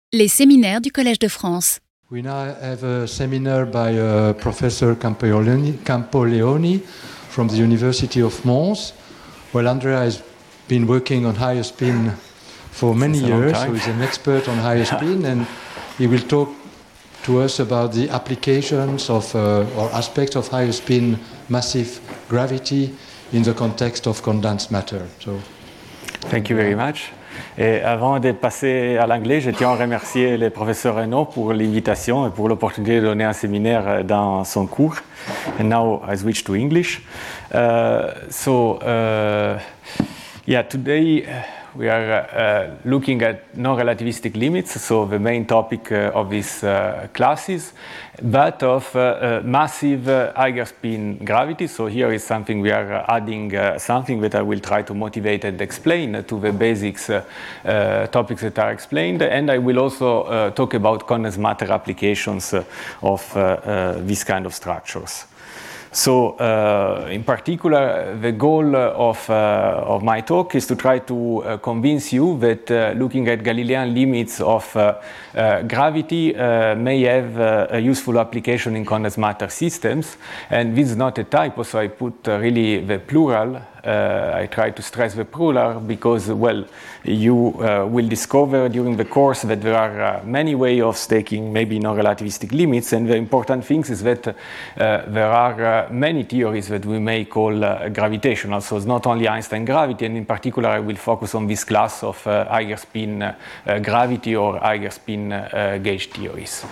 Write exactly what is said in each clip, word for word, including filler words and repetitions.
Les séminaires du Collège de France. We now have a seminar by uh, Professor Campoleoni, Campoleoni from the University of Mons. Well, Andrea has been working on higher spin for many years, so he's an expert on higher spin, and he will talk to us about the applications of uh, or aspects of higher spin massive gravity in the context of condensed matter. So, thank you very much. Et avant de passer à l'anglais, je tiens à remercier le professeur Renaud pour l'invitation et pour l'opportunité de donner un séminaire dans son cours. And now I switch to English. Uh, so, uh, yeah, today we are uh, looking at non-relativistic limits, so the main topic uh, of these uh, classes, but of uh, uh, massive uh, eigenspin gravity. So here is something we are adding, uh, something that I will try to motivate and explain to the basics uh, uh, topics that are explained. And I will also uh, talk about condensed matter applications uh, of uh, uh, these kind of structures. So, uh, in particular, the goal of, uh, of my talk is to try to uh, convince you that uh, looking at Galilean limits of uh, uh, gravity uh, may have uh, a useful application in condensed matter systems. And this is not a typo, so I put uh, really the plural. Uh, I try to stress the plural because, well, you uh, will discover during the course that there are uh, many ways of taking maybe non-relativistic limits, and the important thing is that uh, there are uh, many theories that we may call uh, gravitational. So it's not only Einstein gravity, and in particular I will focus on this class of uh, eigenspin uh, uh, gravity or eigenspin uh, gauge theories.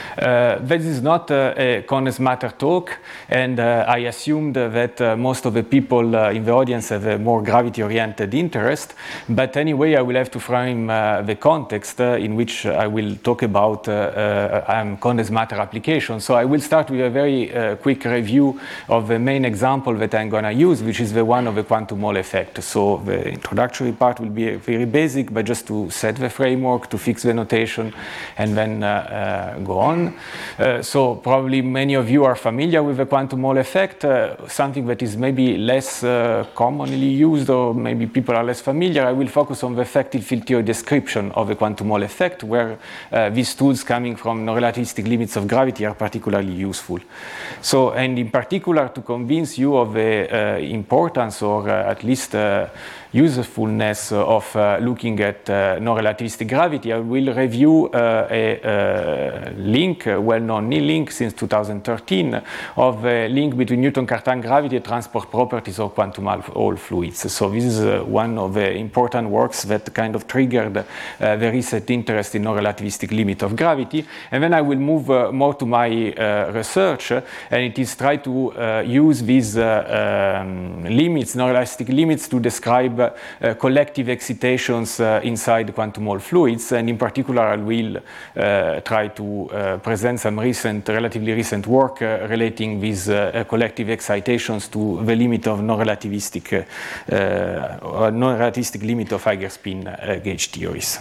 Uh, this is not uh, a condensed matter talk, and uh, I assumed that uh, most of the people uh, in the audience have a more gravity-oriented interest, but anyway I will have to frame uh, the context uh, in which I will talk about uh, uh, um, condensed matter applications. So I will start with a very uh, quick review of the main example that I'm going to use, which is the one of the quantum Hall effect. So the introductory part will be very basic, but just to set the framework, to fix the notation, and then uh, uh, go on. Uh, so probably many of you are familiar with the quantum Hall effect, uh, something that is maybe less uh, commonly used, or maybe people are less familiar. I will focus on the effective field theory description of the quantum Hall effect, where uh, these tools coming from non-relativistic limits of gravity are particularly useful. So, and in particular, to convince you of the uh, importance, or uh, at least uh, usefulness of uh, looking at uh, non-relativistic gravity, I will review uh, a uh, link, a well-known link since two thousand thirteen, of a link between Newton-Cartan gravity and transport properties of quantum Hall fluids. So this is uh, one of the important works that kind of triggered uh, the recent interest in non-relativistic limit of gravity. And then I will move uh, more to my uh, research, uh, and it is try to uh, use these uh, um, limits, non-relativistic limits, to describe Uh, uh, collective excitations uh, inside quantum Hall fluids, and in particular I will uh, try to uh, present some recent, relatively recent work uh, relating these uh, collective excitations to the limit of non-relativistic, uh, uh, non-relativistic limit of eigenspin uh, gauge theories.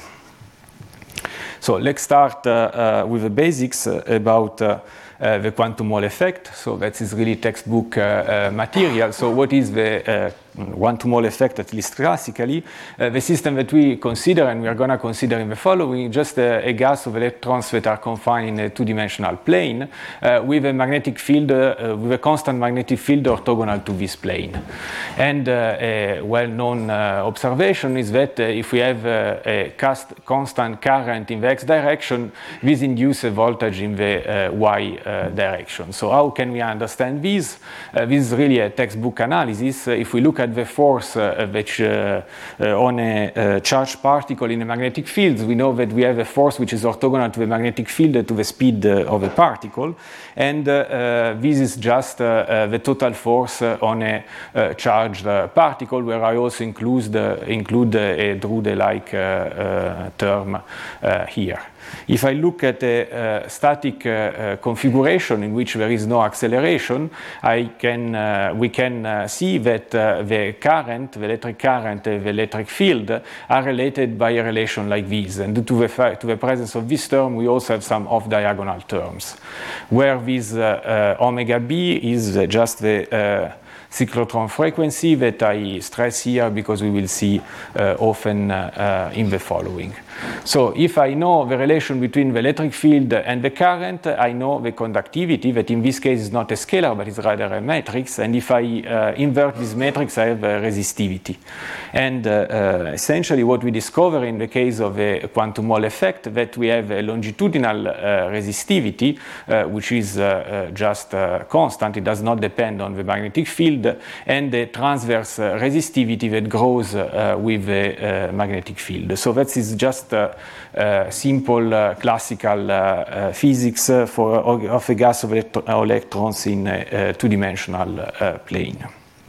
So let's start uh, uh, with the basics uh, about uh, uh, the quantum Hall effect. So that is really textbook uh, uh, material. So what is the uh, quantum Hall effect, at least classically? Uh, the system that we consider, and we are going to consider in the following, just a, a gas of electrons that are confined in a two-dimensional plane uh, with a magnetic field, uh, with a constant magnetic field orthogonal to this plane. And uh, a well-known uh, observation is that uh, if we have uh, a cast, constant current in the x direction, this induces a voltage in the uh, y uh, direction. So how can we understand this? Uh, this is really a textbook analysis. Uh, if we look at the force uh, which uh, uh, on a uh, charged particle in a magnetic field, we know that we have a force which is orthogonal to the magnetic field uh, to the speed uh, of a particle, and uh, uh, this is just uh, uh, the total force uh, on a uh, charged uh, particle, where I also include, uh, include uh, a Drude-like uh, uh, term uh, here. If I look at a uh, static uh, uh, configuration in which there is no acceleration, I can, uh, we can uh, see that uh, the current, the electric current, and the electric field are related by a relation like this. And due to the, fa- to the presence of this term, we also have some off-diagonal terms, where this uh, uh, omega b is uh, just the uh, cyclotron frequency that I stress here because we will see uh, often uh, uh, in the following. So if I know the relation between the electric field and the current, I know the conductivity, that in this case is not a scalar, but is rather a matrix. And if I uh, invert this matrix, I have a resistivity. And uh, uh, essentially what we discover in the case of a quantum Hall effect, that we have a longitudinal uh, resistivity, uh, which is uh, uh, just uh, constant. It does not depend on the magnetic field, and the transverse uh, resistivity that grows uh, with the uh, magnetic field. So that is just uh, uh, simple uh, classical uh, uh, physics uh, for of a gas of electro electrons in a, a two-dimensional uh, plane.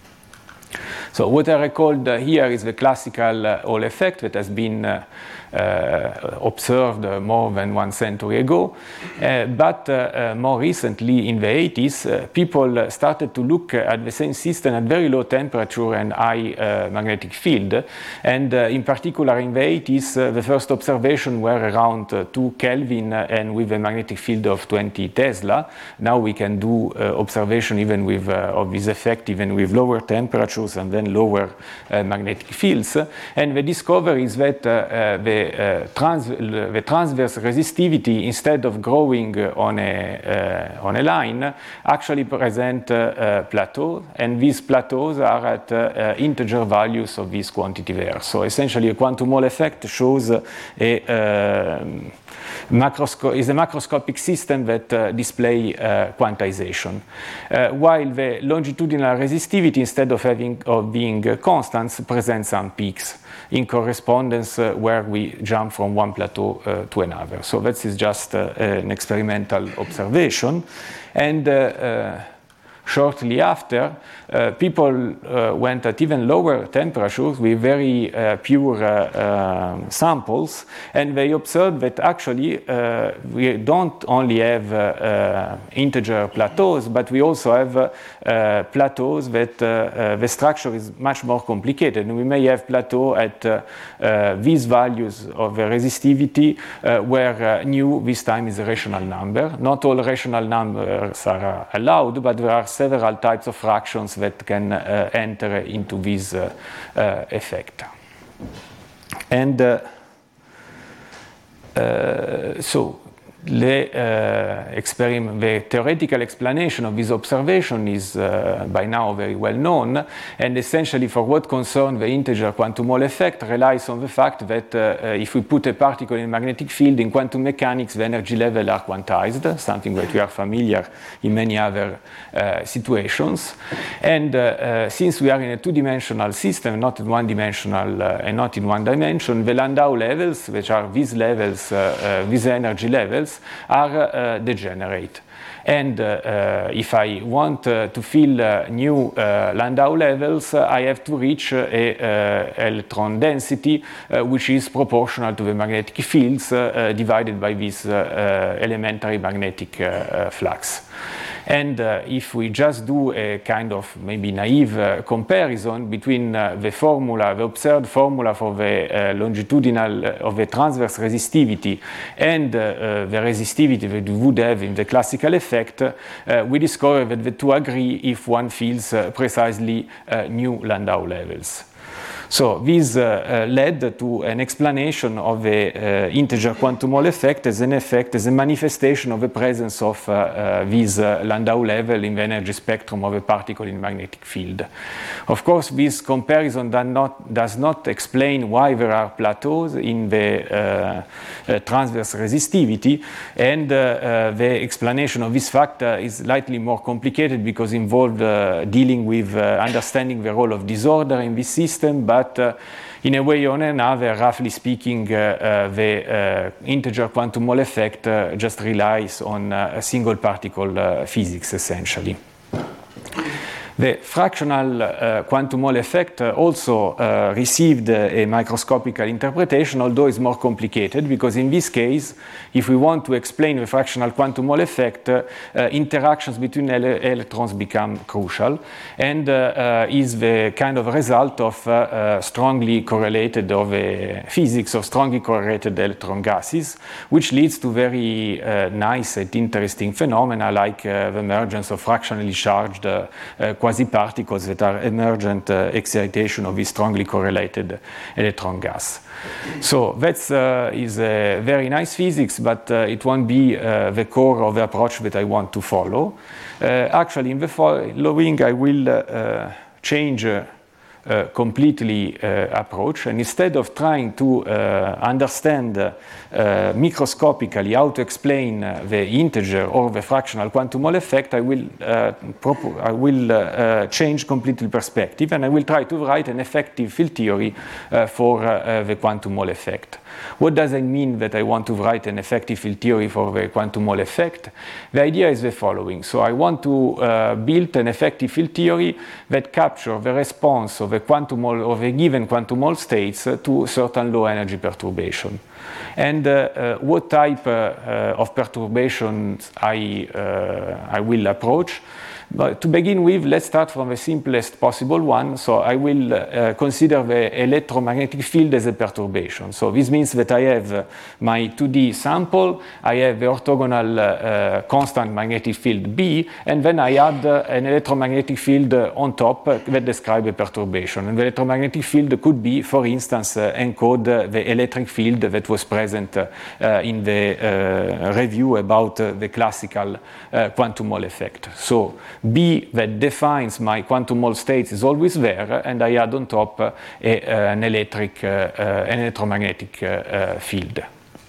So what I recalled uh, here is the classical uh, Hall effect that has been uh, uh, observed uh, more than one century ago. Uh, but uh, uh, more recently, in the eighties, uh, people uh, started to look at the same system at very low temperature and high uh, magnetic field. And uh, in particular, in the eighties, uh, the first observations were around uh, two Kelvin uh, and with a magnetic field of twenty Tesla. Now we can do uh, observation even with uh, of this effect, even with lower temperatures and then lower uh, magnetic fields. And the discovery is that uh, uh, the, uh, trans the transverse resistivity, instead of growing uh, on, a, uh, on a line, actually present uh, uh, plateaus, and these plateaus are at uh, uh, integer values of this quantity there. So essentially a quantum Hall effect shows uh, a uh, Macrosco is a macroscopic system that uh, display uh, quantization, uh, while the longitudinal resistivity, instead of having of being uh, constant, presents some peaks in correspondence uh, where we jump from one plateau uh, to another. So that is just uh, an experimental observation, and uh, uh, shortly after, uh, people uh, went at even lower temperatures with very uh, pure uh, uh, samples, and they observed that actually uh, we don't only have uh, uh, integer plateaus, but we also have uh, uh, plateaus that uh, uh, the structure is much more complicated. And we may have plateau at uh, uh, these values of the resistivity, uh, where uh, nu this time is a rational number. Not all rational numbers are uh, allowed, but there are several types of fractions that can uh, enter into this uh, uh, effect. And uh, uh, so the, uh, experiment, the theoretical explanation of this observation is uh, by now very well known, and essentially for what concerns the integer quantum Hall effect relies on the fact that uh, uh, if we put a particle in a magnetic field, in quantum mechanics the energy levels are quantized, something that we are familiar in many other uh, situations. And uh, uh, since we are in a two-dimensional system, not in one-dimensional uh, and not in one dimension, the Landau levels, which are these levels, uh, uh, these energy levels, are uh, degenerate. And uh, uh, if I want uh, to fill uh, new uh, Landau levels, uh, I have to reach uh, a uh, electron density uh, which is proportional to the magnetic fields uh, uh, divided by this uh, uh, elementary magnetic uh, uh, flux. And uh, if we just do a kind of maybe naive uh, comparison between uh, the formula, the observed formula for the uh, longitudinal uh, of the transverse resistivity and uh, uh, the resistivity that we would have in the classical effect, uh, we discover that the two agree if one feels uh, precisely uh, new Landau levels. So this uh, uh, led to an explanation of the uh, integer quantum Hall effect as an effect, as a manifestation of the presence of uh, uh, this uh, Landau level in the energy spectrum of a particle in magnetic field. Of course, this comparison does not, does not explain why there are plateaus in the uh, uh, transverse resistivity, and uh, uh, the explanation of this fact uh, is slightly more complicated because it involved uh, dealing with uh, understanding the role of disorder in this system, but But uh, in a way or another, roughly speaking, uh, uh, the uh, integer quantum Hall effect uh, just relies on uh, a single particle uh, physics, essentially. The fractional uh, quantum Hall effect uh, also uh, received uh, a microscopical interpretation, although it's more complicated, because in this case, if we want to explain the fractional quantum Hall effect, uh, uh, interactions between ele electrons become crucial, and uh, uh, is the kind of result of uh, uh, strongly correlated of a physics of strongly correlated electron gases, which leads to very uh, nice and interesting phenomena like uh, the emergence of fractionally charged uh, uh, quasi-particles that are emergent uh, excitation of this strongly correlated electron gas. So that uh, is a very nice physics, but uh, it won't be uh, the core of the approach that I want to follow. Uh, actually, in the following, I will uh, change uh, Uh, completely uh, approach, and instead of trying to uh, understand uh, uh, microscopically how to explain uh, the integer or the fractional quantum Hall effect, I will, uh, I will uh, uh, change completely perspective, and I will try to write an effective field theory uh, for uh, uh, the quantum Hall effect. What does it mean that I want to write an effective field theory for the quantum Hall effect? The idea is the following. So I want to uh, build an effective field theory that captures the response of a quantum Hall of a given quantum Hall states uh, to certain low energy perturbation. And uh, uh, what type uh, uh, of perturbations I, uh, I will approach? But to begin with, let's start from the simplest possible one. So I will uh, consider the electromagnetic field as a perturbation. So this means that I have uh, my two D sample, I have the orthogonal uh, constant magnetic field B, and then I add uh, an electromagnetic field uh, on top uh, that describes a perturbation. And the electromagnetic field could be, for instance, uh, encode uh, the electric field that was present uh, uh, in the uh, review about uh, the classical uh, quantum Hall effect. So B that defines my quantum Hall states is always there, and I add on top uh, a, uh, an electric, uh, uh, an electromagnetic uh, uh, field.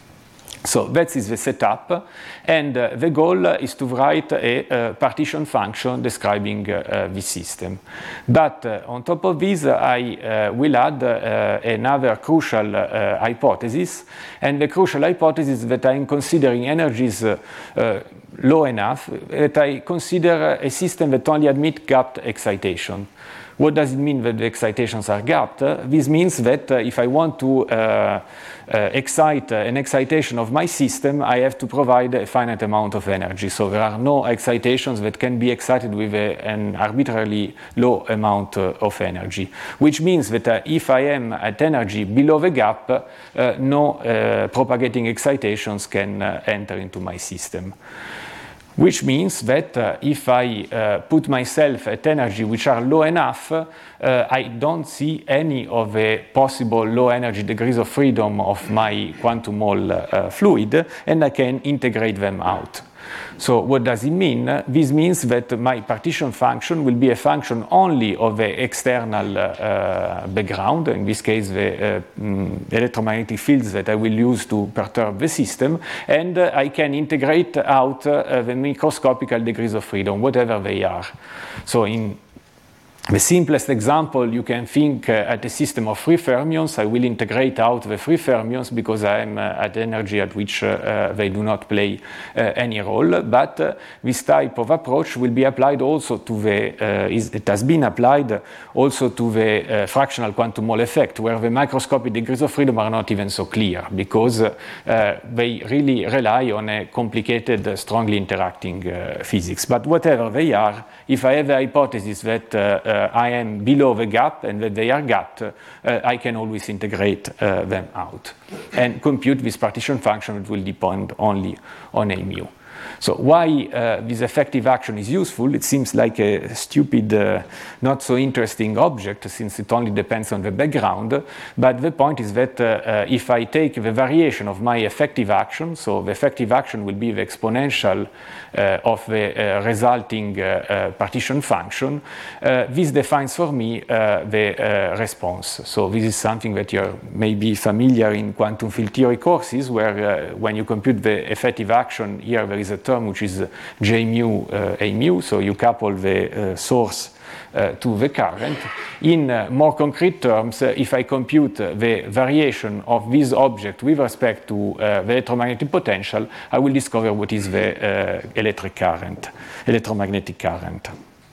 So that is the setup, and uh, the goal is to write a uh, partition function describing uh, uh, this system. But uh, on top of this, I uh, will add uh, another crucial uh, hypothesis, and the crucial hypothesis that I'm considering energies uh, uh, low enough that I consider a system that only admits gapped excitation. What does it mean that the excitations are gapped? Uh, this means that uh, if I want to uh, uh, excite uh, an excitation of my system, I have to provide a finite amount of energy. So there are no excitations that can be excited with a, an arbitrarily low amount uh, of energy, which means that uh, if I am at energy below the gap, uh, no uh, propagating excitations can uh, enter into my system. Which means that uh, if I uh, put myself at energy which are low enough, uh, I don't see any of the possible low energy degrees of freedom of my quantum Hall uh, fluid, and I can integrate them out. So what does it mean? This means that my partition function will be a function only of the external uh, background, in this case the uh, mm, electromagnetic fields that I will use to perturb the system, and uh, I can integrate out uh, the microscopical degrees of freedom, whatever they are. So in the simplest example, you can think uh, at a system of free fermions. I will integrate out the free fermions because I am uh, at energy at which uh, uh, they do not play uh, any role. But uh, this type of approach will be applied also to the, uh, is, it has been applied also to the uh, fractional quantum Hall effect, where the microscopic degrees of freedom are not even so clear because uh, uh, they really rely on a complicated, uh, strongly interacting uh, physics. But whatever they are, if I have the hypothesis that uh, uh, I am below the gap and that they are gapped, uh, I can always integrate uh, them out and compute this partition function that will depend only on a mu. So why uh, this effective action is useful? It seems like a stupid, uh, not so interesting object since it only depends on the background, but the point is that uh, uh, if I take the variation of my effective action, so the effective action will be the exponential uh, of the uh, resulting uh, uh, partition function, uh, this defines for me uh, the uh, response. So this is something that you're maybe familiar in quantum field theory courses, where uh, when you compute the effective action, here there is a term which is J mu uh, A mu, so you couple the uh, source uh, to the current. In uh, more concrete terms, uh, if I compute uh, the variation of this object with respect to uh, the electromagnetic potential, I will discover what is the uh, electric current, electromagnetic current.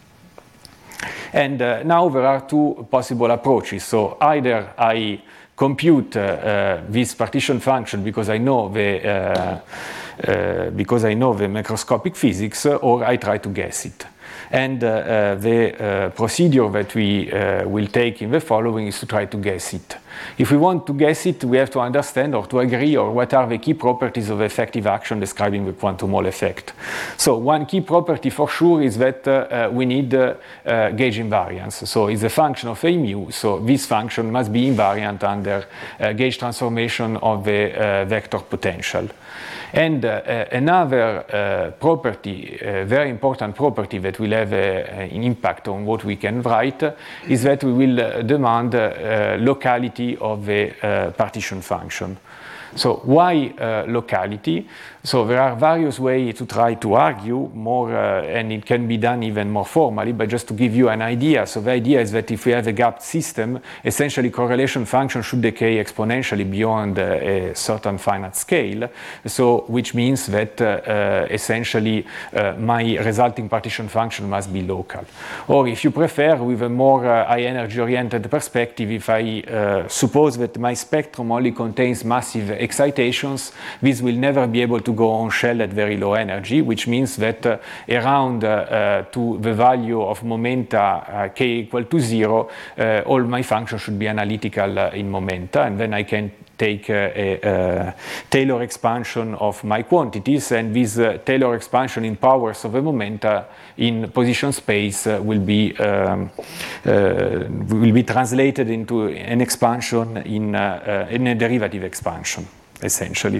And uh, now there are two possible approaches. So either I compute uh, uh, this partition function because I know the uh, uh, because I know the macroscopic physics, uh, or I try to guess it. And uh, uh, the uh, procedure that we uh, will take in the following is to try to guess it. If we want to guess it, we have to understand or to agree or what are the key properties of effective action describing the quantum Hall effect. So one key property for sure is that uh, uh, we need uh, uh, gauge invariance. So it's a function of a mu, so this function must be invariant under uh, gauge transformation of the uh, vector potential. And uh, uh, another uh, property, a very important property that will have a, an impact on what we can write uh, is that we will uh, demand uh, uh, locality of the uh, partition function. So why uh, locality? So there are various ways to try to argue more, uh, and it can be done even more formally, but just to give you an idea. So the idea is that if we have a gapped system, essentially correlation function should decay exponentially beyond uh, a certain finite scale, so which means that uh, uh, essentially uh, my resulting partition function must be local. Or if you prefer, with a more uh, high energy oriented perspective, if I uh, suppose that my spectrum only contains massive excitations, this will never be able to go on shell at very low energy, which means that uh, around uh, uh, to the value of momenta uh, k equal to zero, uh, all my functions should be analytical uh, in momenta, and then I can take uh, a, a Taylor expansion of my quantities, and this uh, Taylor expansion in powers of a momenta in position space uh, will be um, uh, will be translated into an expansion in, uh, uh, in a derivative expansion, essentially.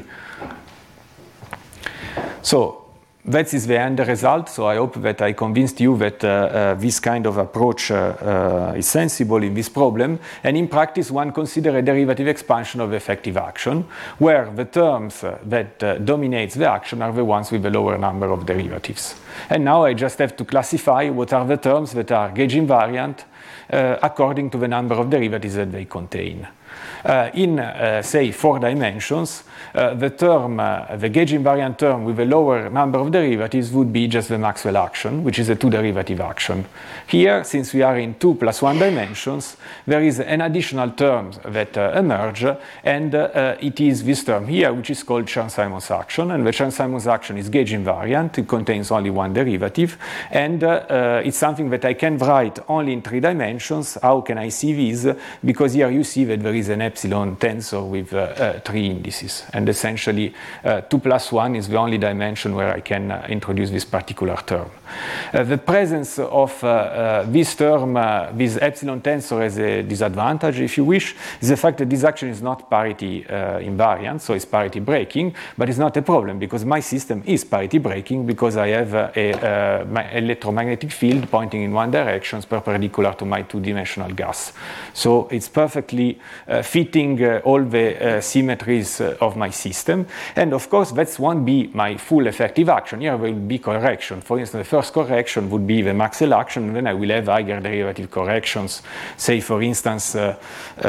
So that is the end result. So I hope that I convinced you that uh, uh, this kind of approach uh, uh, is sensible in this problem. And in practice, one considers a derivative expansion of effective action, where the terms uh, that uh, dominate the action are the ones with the lower number of derivatives. And now I just have to classify what are the terms that are gauge invariant uh, according to the number of derivatives that they contain. Uh, in, uh, say, four dimensions, uh, the term, uh, the gauge invariant term with a lower number of derivatives would be just the Maxwell action, which is a two-derivative action. Here, since we are in two plus one dimensions, there is an additional term that uh, emerge, and uh, uh, it is this term here, which is called Chern-Simons action, and the Chern-Simons action is gauge invariant. It contains only one derivative, and uh, uh, it's something that I can write only in three dimensions. How can I see this? Because here you see that there is an epsilon tensor with uh, uh, three indices, and essentially uh, two plus one is the only dimension where I can uh, introduce this particular term. Uh, the presence of uh, uh, this term, uh, this epsilon tensor, as a disadvantage, if you wish, is the fact that this action is not parity uh, invariant, so it's parity breaking, but it's not a problem because my system is parity breaking because I have uh, a uh, my electromagnetic field pointing in one direction perpendicular to my two-dimensional gas. So it's perfectly uh, fitting uh, all the uh, symmetries uh, of my system, and of course that won't be my full effective action. Here will be correction. For instance, the first correction would be the Maxwell action, and then I will have higher derivative corrections, say for instance uh,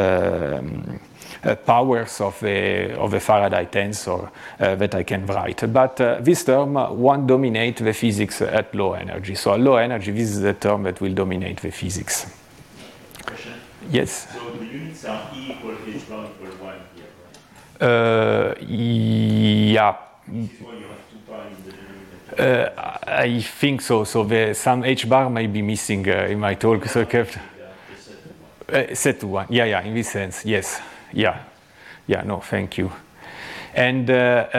um, uh, powers of a, of a Faraday tensor uh, that I can write. But uh, this term won't dominate the physics at low energy. So at low energy, this is the term that will dominate the physics. Question? Yes? So the units are E equal H bar equal one here, right? Uh, yeah. This is why you have two pi in the denominator. Uh, I think so. So the, some H bar may be missing uh, in my talk. So kept uh, set to one. Yeah, yeah. In this sense, yes. Yeah, yeah. No, thank you. And uh,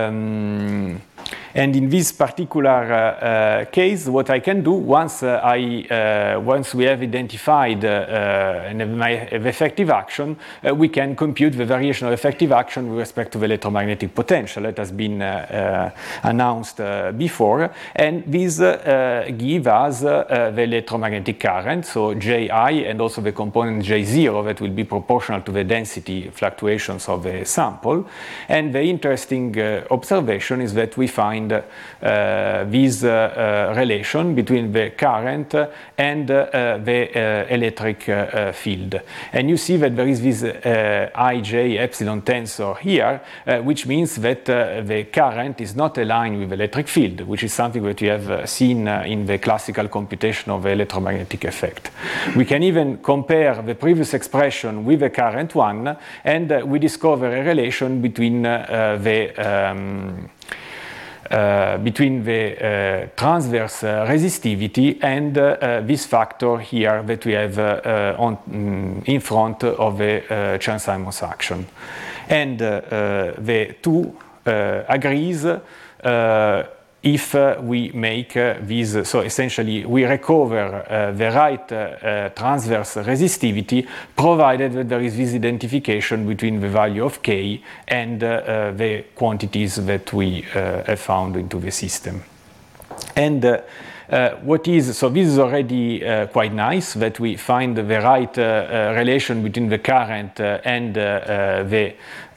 um, and in this particular uh, uh, case, what I can do once uh, I uh, once we have identified uh, uh, my effective action, uh, we can compute the variation of effective action with respect to the electromagnetic potential that has been uh, uh, announced uh, before, and this uh, uh, give us uh, the electromagnetic current, so J I, and also the component J zero that will be proportional to the density fluctuations of the sample. And the interesting uh, observation is that we find uh, this uh, uh, relation between the current and uh, the uh, electric uh, field. And you see that there is this uh, I J epsilon tensor here, uh, which means that uh, the current is not aligned with the electric field, which is something that we have uh, seen uh, in the classical computation of the electromagnetic effect. We can even compare the previous expression with the current one, and uh, we discover a relation between uh, uh, the um, uh, between the uh, transverse uh, resistivity and uh, this factor here that we have uh, uh, on, um, in front of the uh, Chern-Simons action. And uh, uh, the two uh, agrees uh, if uh, we make uh, these, so essentially we recover uh, the right uh, uh, transverse resistivity provided that there is this identification between the value of K and uh, uh, the quantities that we uh, have found into the system. And uh, Uh, what is, so this is already uh, quite nice that we find the right uh, uh, relation between the current uh, and uh, uh, the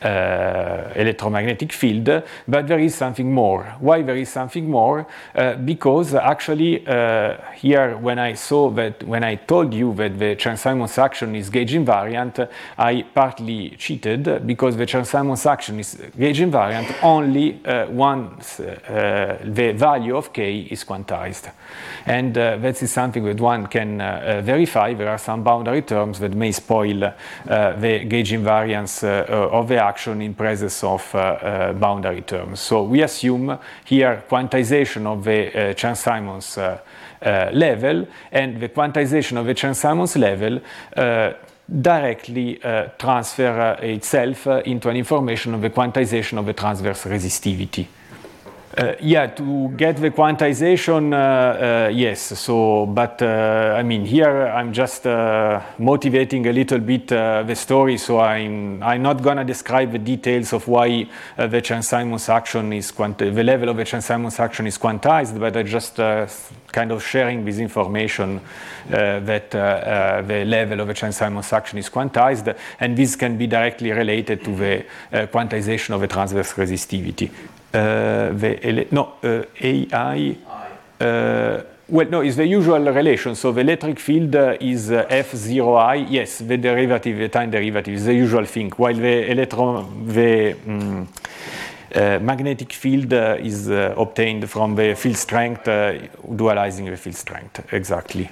uh, electromagnetic field, but there is something more. Why there is something more? Uh, because actually uh, here when I saw that, when I told you that the Chern-Simons action is gauge invariant, I partly cheated because the Chern-Simons action is gauge invariant only uh, once uh, the value of K is quantized. And uh, that is something that one can uh, uh, verify. There are some boundary terms that may spoil uh, the gauge invariance uh, of the action in presence of uh, uh, boundary terms. So we assume here quantization of the uh, Chern-Simons uh, uh, level, and the quantization of the Chern-Simons level uh, directly uh, transfer uh, itself uh, into an information of the quantization of the transverse resistivity. Uh, yeah, to get the quantization, uh, uh, yes. So, but uh, I mean, here I'm just uh, motivating a little bit uh, the story. So I'm I'm not gonna describe the details of why uh, the Chern-Simons action is quanti- the level of the Chern-Simons action is quantized, but I just uh, kind of sharing this information uh, that uh, uh, the level of the Chern-Simons action is quantized, and this can be directly related to the uh, quantization of the transverse resistivity. Uh, the ele- no, uh, A I, uh, well, no, it's the usual relation. So the electric field uh, is uh, F zero I. Yes, the derivative, the time derivative is the usual thing, while the electron, the um, uh, magnetic field uh, is uh, obtained from the field strength, uh, dualizing the field strength, exactly.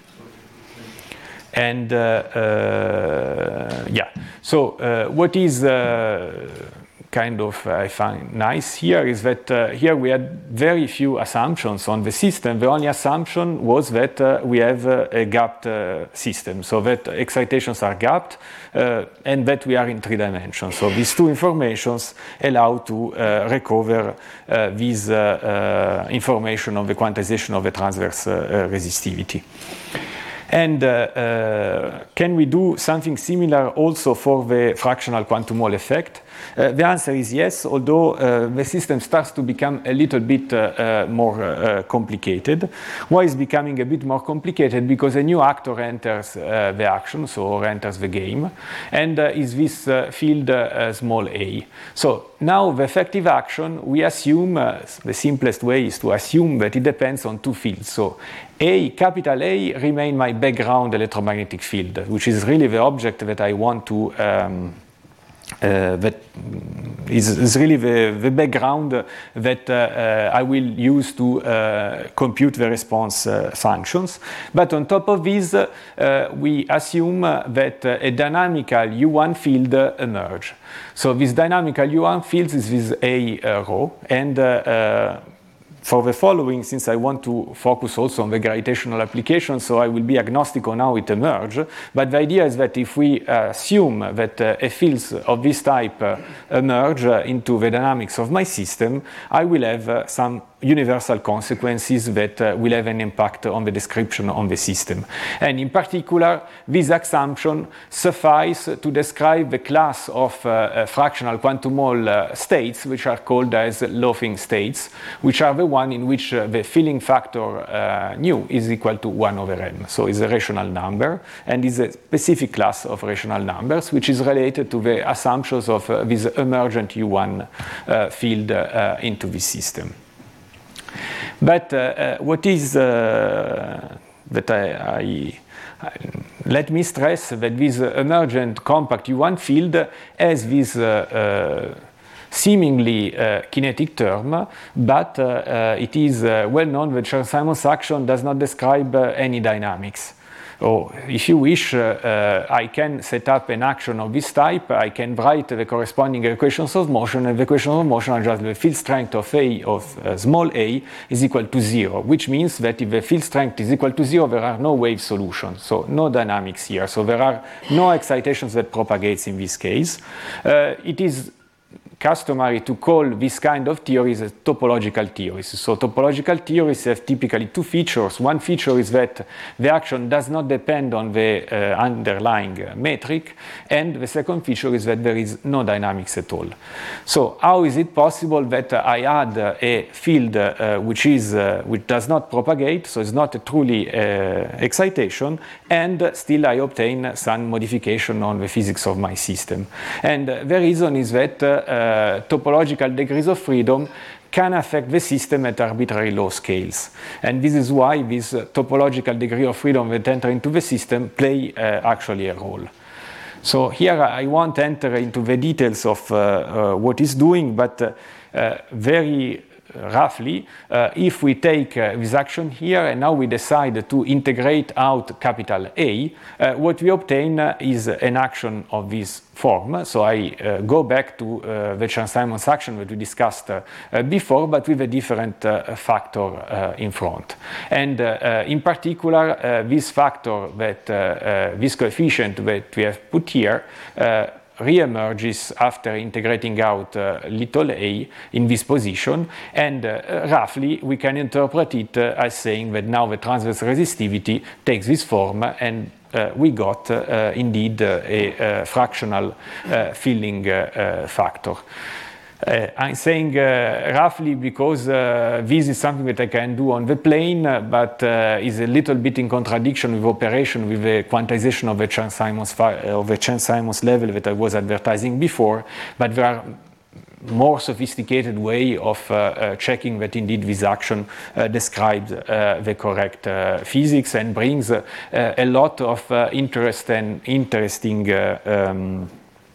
And uh, uh, yeah, so uh, what is uh, kind of uh, I find nice here is that uh, here we had very few assumptions on the system. The only assumption was that uh, we have uh, a gapped uh, system, so that excitations are gapped uh, and that we are in three dimensions. So these two informations allow to uh, recover uh, this uh, uh, information of the quantization of the transverse uh, resistivity. And uh, uh, can we do something similar also for the fractional quantum Hall effect? Uh, the answer is yes, although uh, the system starts to become a little bit uh, uh, more uh, complicated. Why is becoming a bit more complicated? Because a new actor enters uh, the action, so or enters the game, and uh, is this uh, field uh, small a. So now the effective action, we assume, uh, the simplest way is to assume that it depends on two fields. So A, capital A, remain my background electromagnetic field, which is really the object that I want to um, Uh, that is, is really the, the background that uh, uh, I will use to uh, compute the response uh, functions. But on top of this, uh, we assume that uh, a dynamical U one field uh, emerge. So this dynamical U one field is this A uh, rho, and uh, uh, for the following, since I want to focus also on the gravitational application, so I will be agnostic on how it emerges. But the idea is that if we uh, assume that uh, a fields of this type uh, emerge uh, into the dynamics of my system, I will have uh, some universal consequences that uh, will have an impact on the description of the system. And in particular, this assumption suffices to describe the class of uh, uh, fractional quantum Hall uh, states, which are called as loafing states, which are the one in which uh, the filling factor uh, nu is equal to one over m. So it's a rational number, and is a specific class of rational numbers, which is related to the assumptions of uh, this emergent U one uh, field uh, into this system. But uh, uh, what is uh, that I, I, I let me stress that this uh, emergent compact U one field has this uh, uh, seemingly uh, kinetic term, but uh, uh, it is uh, well known that Chern-Simons action does not describe uh, any dynamics. or if you wish, uh, uh, I can set up an action of this type. I can write the corresponding equations of motion, and the equations of motion are just the field strength of A of uh, small a is equal to zero, which means that if the field strength is equal to zero, there are no wave solutions, so no dynamics here. So there are no excitations that propagates in this case. Uh, it is customary to call this kind of theories as topological theories. So topological theories have typically two features. One feature is that the action does not depend on the uh, underlying uh, metric, and the second feature is that there is no dynamics at all. So how is it possible that uh, I add uh, a field uh, which is uh, which does not propagate, so it's not a truly uh, excitation, and still I obtain some modification on the physics of my system? And uh, the reason is that uh, Uh, topological degrees of freedom can affect the system at arbitrary low scales. And this is why this uh, topological degree of freedom that enter into the system play uh, actually a role. So here I won't enter into the details of uh, uh, what it's doing, but uh, uh, very roughly, uh, if we take uh, this action here and now we decide to integrate out capital A, uh, what we obtain uh, is an action of this form. So I uh, go back to uh, the Chern-Simons action that we discussed uh, uh, before, but with a different uh, factor uh, in front. And uh, uh, in particular, uh, this factor, that uh, uh, this coefficient that we have put here, uh, re-emerges after integrating out uh, little a in this position, and uh, roughly we can interpret it uh, as saying that now the transverse resistivity takes this form, and uh, we got uh, indeed uh, a, a fractional uh, filling uh, uh, factor. Uh, I'm saying uh, roughly because uh, this is something that I can do on the plane, uh, but uh, is a little bit in contradiction with operation with the quantization of the Chern-Simons of the Chern-Simons level that I was advertising before. But there are more sophisticated way of uh, uh, checking that indeed this action uh, describes uh, the correct uh, physics and brings uh, a lot of uh, interest and interesting uh, um,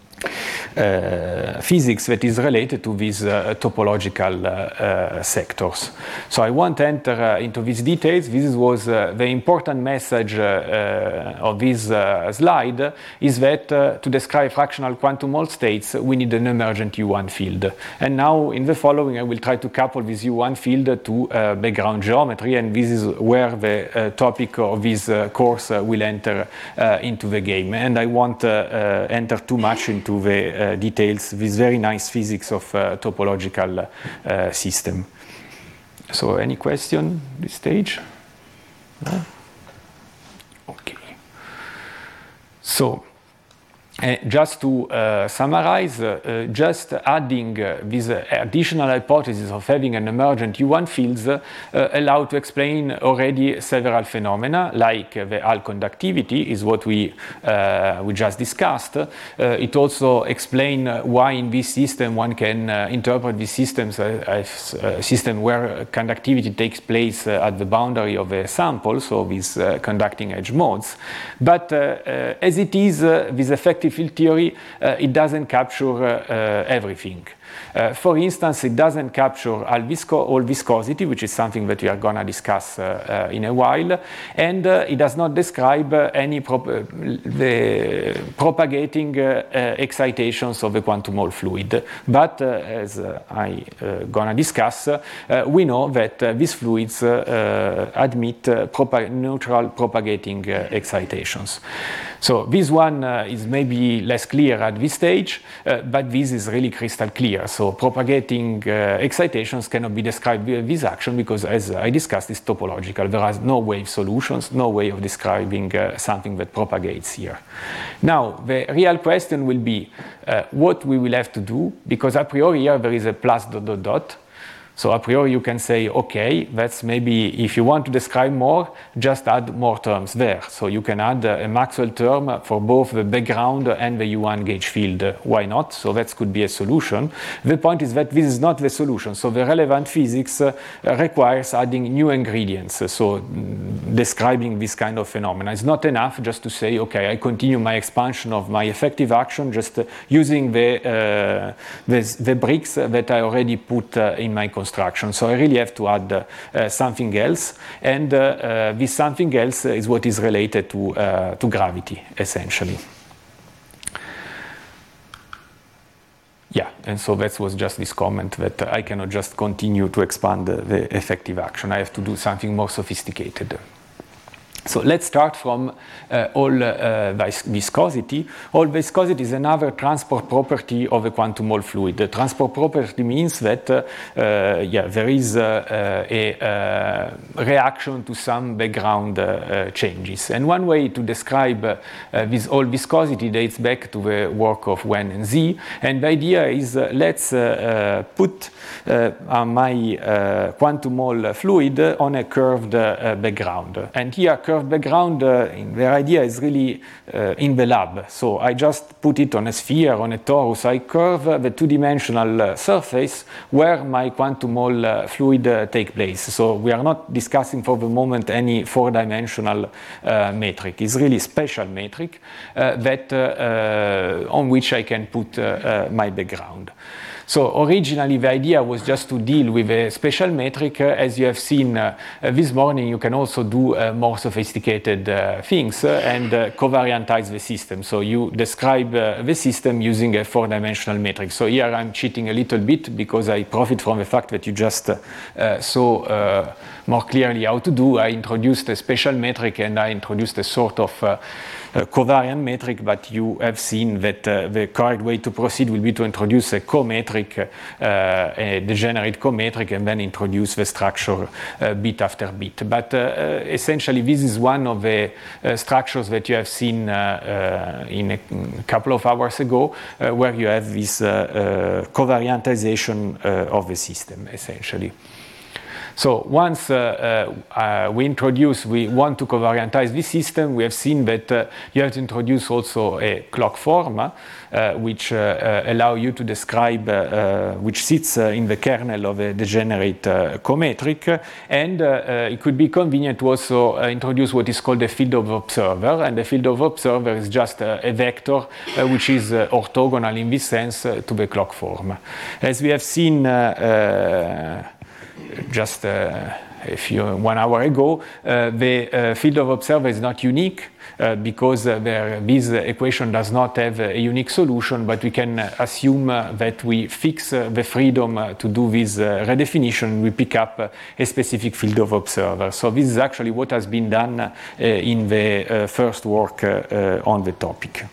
Uh, physics that is related to these uh, topological uh, uh, sectors. So I won't enter uh, into these details. This was uh, the important message uh, uh, of this uh, slide, is that uh, to describe fractional quantum Hall states we need an emergent U one field. And now in the following I will try to couple this U one field to uh, background geometry, and this is where the uh, topic of this uh, course uh, will enter uh, into the game. And I won't uh, uh, enter too much into the uh, details, this very nice physics of uh, topological uh, system. So any question at this stage? No? Okay. So Uh, just to uh, summarize, uh, uh, just adding uh, this uh, additional hypothesis of having an emergent U one fields uh, allow to explain already several phenomena, like uh, the Hall conductivity is what we uh, we just discussed. Uh, it also explains why in this system one can uh, interpret these systems as a system where conductivity takes place uh, at the boundary of a sample, so these uh, conducting edge modes. But uh, uh, as it is, uh, this effective field theory, uh, it doesn't capture uh, uh, everything. Uh, for instance, it doesn't capture all, visco all viscosity, which is something that we are going to discuss uh, uh, in a while, and uh, it does not describe uh, any prop uh, the propagating uh, uh, excitations of the quantum Hall fluid. But uh, as uh, I uh, going to discuss, uh, we know that uh, these fluids uh, uh, admit uh, propa neutral propagating uh, excitations. So this one uh, is maybe less clear at this stage, uh, but this is really crystal clear. So propagating uh, excitations cannot be described with this action because, as I discussed, it's topological. There are no wave solutions, no way of describing uh, something that propagates here. Now, the real question will be uh, what we will have to do, because a priori here there is a plus dot dot dot. So a priori you can say, okay, that's maybe, if you want to describe more, just add more terms there. So you can add a Maxwell term for both the background and the U one gauge field. Why not? So that could be a solution. The point is that this is not the solution. So the relevant physics uh, requires adding new ingredients. So mm, describing this kind of phenomena. It's not enough just to say, okay, I continue my expansion of my effective action just uh, using the, uh, the, the bricks that I already put uh, in my construction. So I really have to add uh, uh, something else, and uh, uh, this something else is what is related to, uh, to gravity, essentially. Yeah, and so that was just this comment that I cannot just continue to expand the, the effective action. I have to do something more sophisticated. So let's start from uh, all uh, vis viscosity. All viscosity is another transport property of a quantum Hall fluid. The transport property means that uh, uh, yeah, there is uh, uh, a uh, reaction to some background uh, uh, changes. And one way to describe uh, uh, this all viscosity dates back to the work of Wen and Xie. And the idea is uh, let's uh, uh, put uh, uh, my uh, quantum Hall fluid on a curved uh, background. And here curved background, uh, the idea is really uh, in the lab. So I just put it on a sphere, on a torus. I curve uh, the two-dimensional uh, surface where my quantum Hall uh, fluid uh, take place. So we are not discussing for the moment any four-dimensional uh, metric. It's really special metric uh, that uh, uh, on which I can put uh, uh, my background. So originally the idea was just to deal with a special metric. Uh, as you have seen uh, uh, this morning, you can also do uh, more sophisticated uh, things uh, and uh, covariantize the system. So you describe uh, the system using a four-dimensional metric. So here I'm cheating a little bit because I profit from the fact that you just uh, uh, saw uh, more clearly how to do. I introduced a special metric and I introduced a sort of uh, Uh, covariant metric, but you have seen that uh, the correct way to proceed will be to introduce a co-metric, uh, a degenerate co-metric, and then introduce the structure uh, bit after bit. But uh, uh, essentially, this is one of the uh, structures that you have seen uh, uh, in a couple of hours ago, uh, where you have this uh, uh, covariantization uh, of the system, essentially. So once uh, uh, uh, we introduce, we want to covariantize this system, we have seen that uh, you have to introduce also a clock form, uh, which uh, uh, allow you to describe, uh, uh, which sits uh, in the kernel of a degenerate uh, cometric, and uh, uh, it could be convenient to also uh, introduce what is called a field of observer, and the field of observer is just uh, a vector uh, which is uh, orthogonal in this sense uh, to the clock form. As we have seen uh, uh, just uh, a few, one hour ago, uh, the uh, field of observer is not unique uh, because uh, there, this equation does not have a unique solution, but we can assume uh, that we fix uh, the freedom uh, to do this uh, redefinition. We pick up uh, a specific field of observer. So this is actually what has been done uh, in the uh, first work uh, uh, on the topic.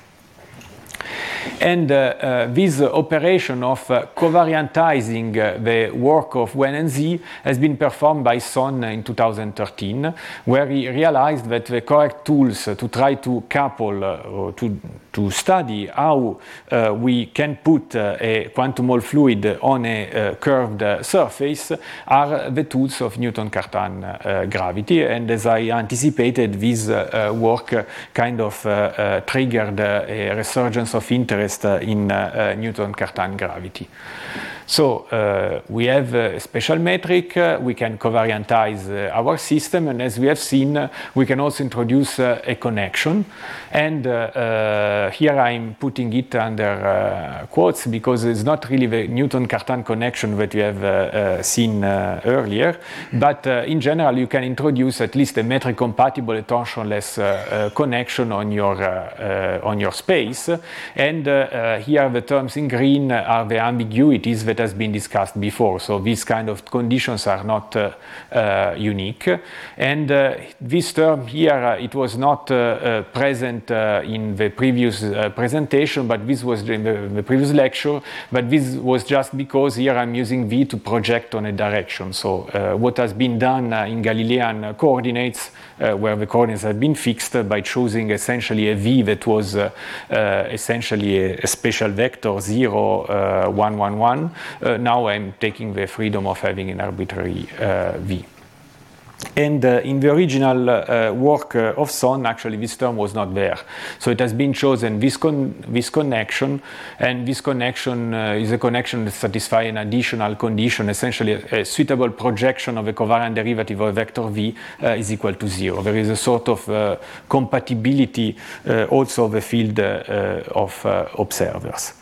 And uh, uh, this uh, operation of uh, covariantizing uh, the work of Wen and Xie has been performed by Son in two thousand thirteen, where he realized that the correct tools uh, to try to couple uh, or to, to study how uh, we can put uh, a quantum Hall fluid on a uh, curved uh, surface are the tools of Newton-Cartan uh, gravity. And as I anticipated, this uh, uh, work uh, kind of uh, uh, triggered uh, a resurgence of interest uh, in uh, uh, Newton-Cartan gravity. So uh, we have a special metric, uh, we can covariantize uh, our system, and as we have seen, uh, we can also introduce uh, a connection. And uh, uh, here I'm putting it under uh, quotes because it's not really the Newton-Cartan connection that we have uh, uh, seen uh, earlier, but uh, in general you can introduce at least a metric-compatible, a torsionless uh, uh, connection on your, uh, uh, on your space. And uh, uh, here the terms in green are the ambiguities that has been discussed before. So these kind of conditions are not uh, uh, unique. And uh, this term here, uh, it was not uh, uh, present uh, in the previous uh, presentation, but this was in the, the previous lecture, but this was just because here I'm using V to project on a direction. So uh, what has been done uh, in Galilean coordinates, uh, where the coordinates have been fixed uh, by choosing essentially a V that was uh, uh, essentially a, a special vector zero, uh, one, one, one. Uh, now I'm taking the freedom of having an arbitrary uh, V. And uh, in the original uh, work uh, of Son, actually this term was not there. So it has been chosen this, con this connection, and this connection uh, is a connection that satisfies an additional condition. Essentially a, a suitable projection of a covariant derivative of a vector V uh, is equal to zero. There is a sort of uh, compatibility uh, also of the field uh, of uh, observers.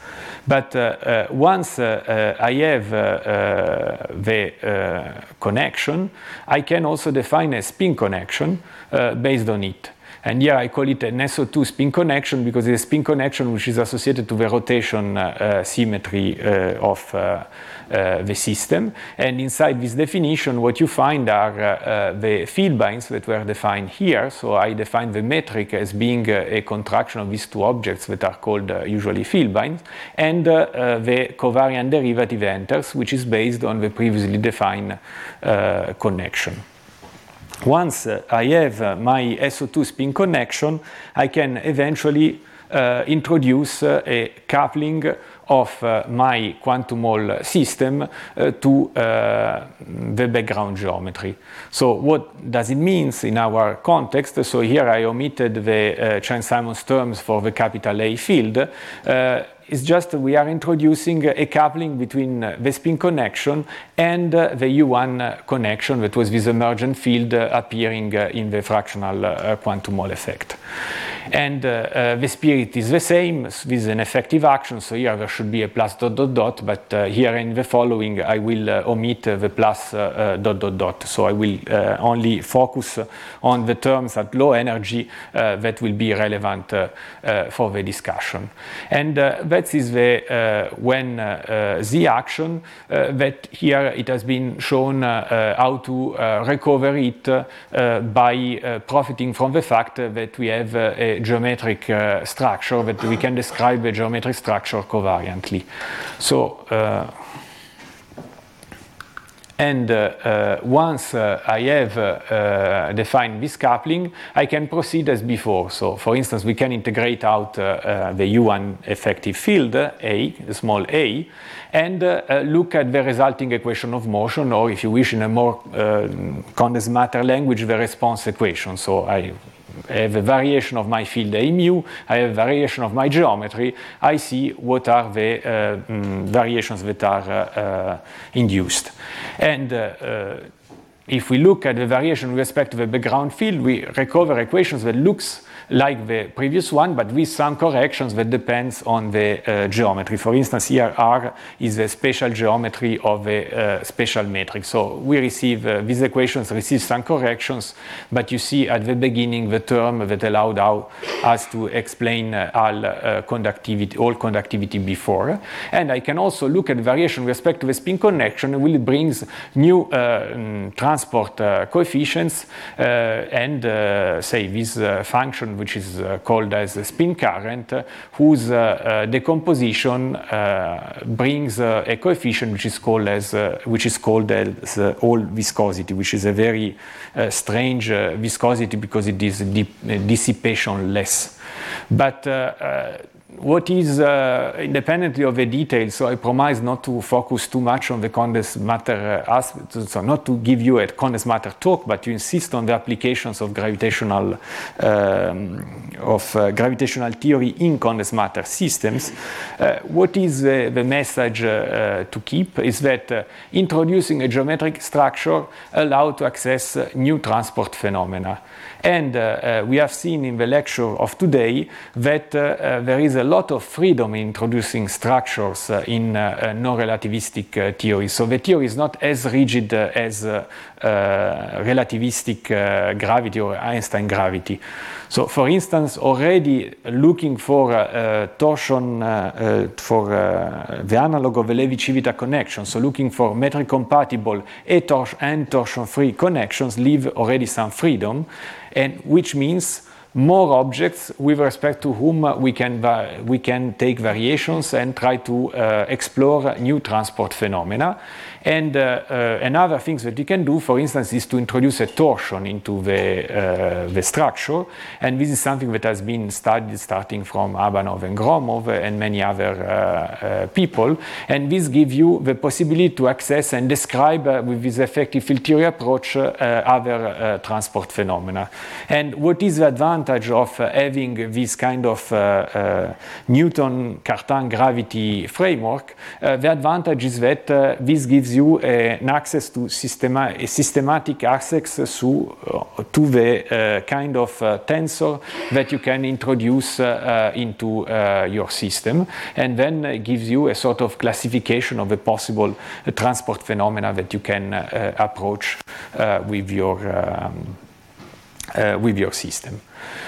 But uh, uh, once uh, uh, I have uh, uh, the uh, connection, I can also define a spin connection uh, based on it. And here I call it an S O two spin connection because it's a spin connection which is associated to the rotation uh, uh, symmetry uh, of uh, uh, the system. And inside this definition, what you find are uh, uh, the field binds that were defined here. So I define the metric as being uh, a contraction of these two objects that are called uh, usually field binds, and uh, uh, the covariant derivative enters, which is based on the previously defined uh, connection. Once uh, I have uh, my S O two spin connection, I can eventually uh, introduce uh, a coupling of uh, my quantum Hall system uh, to uh, the background geometry. So what does it mean in our context? So here I omitted the uh, Chern-Simons terms for the capital A field. Uh, It's just we are introducing a coupling between the spin connection and uh, the U one uh, connection that was this emergent field uh, appearing uh, in the fractional uh, quantum Hall effect. And uh, uh, the spirit is the same, this is an effective action, so here there should be a plus dot dot dot, but uh, here in the following I will uh, omit uh, the plus uh, uh, dot dot dot, so I will uh, only focus on the terms at low energy uh, that will be relevant uh, uh, for the discussion. And uh, that is the uh, when uh, uh, the action uh, that here it has been shown uh, uh, how to uh, recover it uh, uh, by uh, profiting from the fact uh, that we have uh, a geometric uh, structure, that we can describe a geometric structure covariantly. So uh, And uh, uh, once uh, I have uh, uh, defined this coupling, I can proceed as before. So, for instance, we can integrate out uh, uh, the U one effective field, A, small a, and uh, uh, look at the resulting equation of motion, or if you wish, in a more uh, condensed matter language, the response equation. So I I have a variation of my field A mu, I have a variation of my geometry, I see what are the uh, mm, variations that are uh, uh, induced. And uh, uh, if we look at the variation with respect to the background field, we recover equations that looks like the previous one, but with some corrections that depends on the uh, geometry. For instance, here R is the spatial geometry of a uh, spatial metric. So we receive, uh, these equations receive some corrections, but you see at the beginning the term that allowed our, us to explain uh, all uh, conductivity, all conductivity before. And I can also look at variation with respect to the spin connection, and it brings new uh, um, transport uh, coefficients uh, and uh, say this uh, function which is uh, called as a spin current, uh, whose uh, uh, decomposition uh, brings uh, a coefficient which is called as uh, which is called as uh, Hall viscosity, which is a very uh, strange uh, viscosity because it is dip- dissipation-less. But uh, uh, what is uh, independently of the details, so I promise not to focus too much on the condensed matter uh, aspect, so not to give you a condensed matter talk, but to insist on the applications of gravitational um, of uh, gravitational theory in condensed matter systems. Uh, what is uh, the message uh, uh, to keep is that uh, introducing a geometric structure allows to access uh, new transport phenomena. And uh, uh, we have seen in the lecture of today that uh, uh, there is a lot of freedom in introducing structures uh, in uh, uh, non-relativistic uh, theory. So the theory is not as rigid uh, as uh, uh, relativistic uh, gravity or Einstein gravity. So, for instance, already looking for uh, uh, torsion, uh, uh, for uh, the analog of the Levi-Civita connection, so looking for metric compatible and torsion-free connections leave already some freedom, and which means more objects with respect to whom we can va- we can take variations and try to uh, explore new transport phenomena. And uh, uh, another thing that you can do, for instance, is to introduce a torsion into the, uh, the structure. And this is something that has been studied starting from Abanov and Gromov and many other uh, uh, people. And this gives you the possibility to access and describe uh, with this effective field theory approach uh, other uh, transport phenomena. And what is the advantage advantage of uh, having this kind of uh, uh, Newton-Cartan gravity framework, uh, the advantage is that uh, this gives you uh, an access to systema a systematic access to, uh, to the uh, kind of uh, tensor that you can introduce uh, uh, into uh, your system, and then uh, gives you a sort of classification of the possible uh, transport phenomena that you can uh, approach uh, with your um, uh, with your system.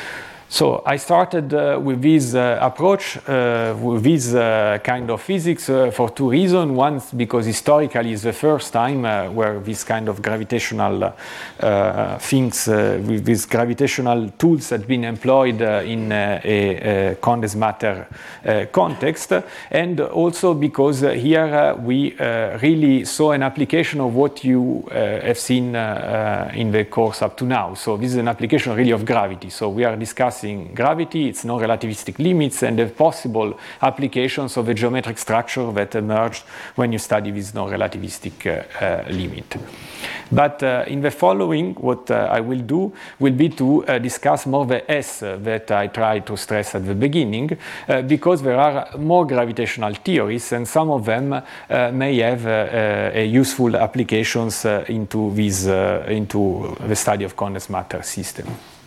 So I started uh, with this uh, approach, uh, with this uh, kind of physics uh, for two reasons. One, because historically it's the first time uh, where this kind of gravitational uh, things, uh, with these gravitational tools had been employed uh, in uh, a, a condensed matter uh, context, and also because uh, here uh, we uh, really saw an application of what you uh, have seen uh, uh, in the course up to now. So this is an application really of gravity. So we are discussing gravity, its non-relativistic limits, and the possible applications of the geometric structure that emerged when you study this non-relativistic uh, uh, limit. But uh, in the following, what uh, I will do will be to uh, discuss more the S uh, that I tried to stress at the beginning, uh, because there are more gravitational theories, and some of them uh, may have uh, uh, useful applications uh, into, this, uh, into the study of condensed matter system.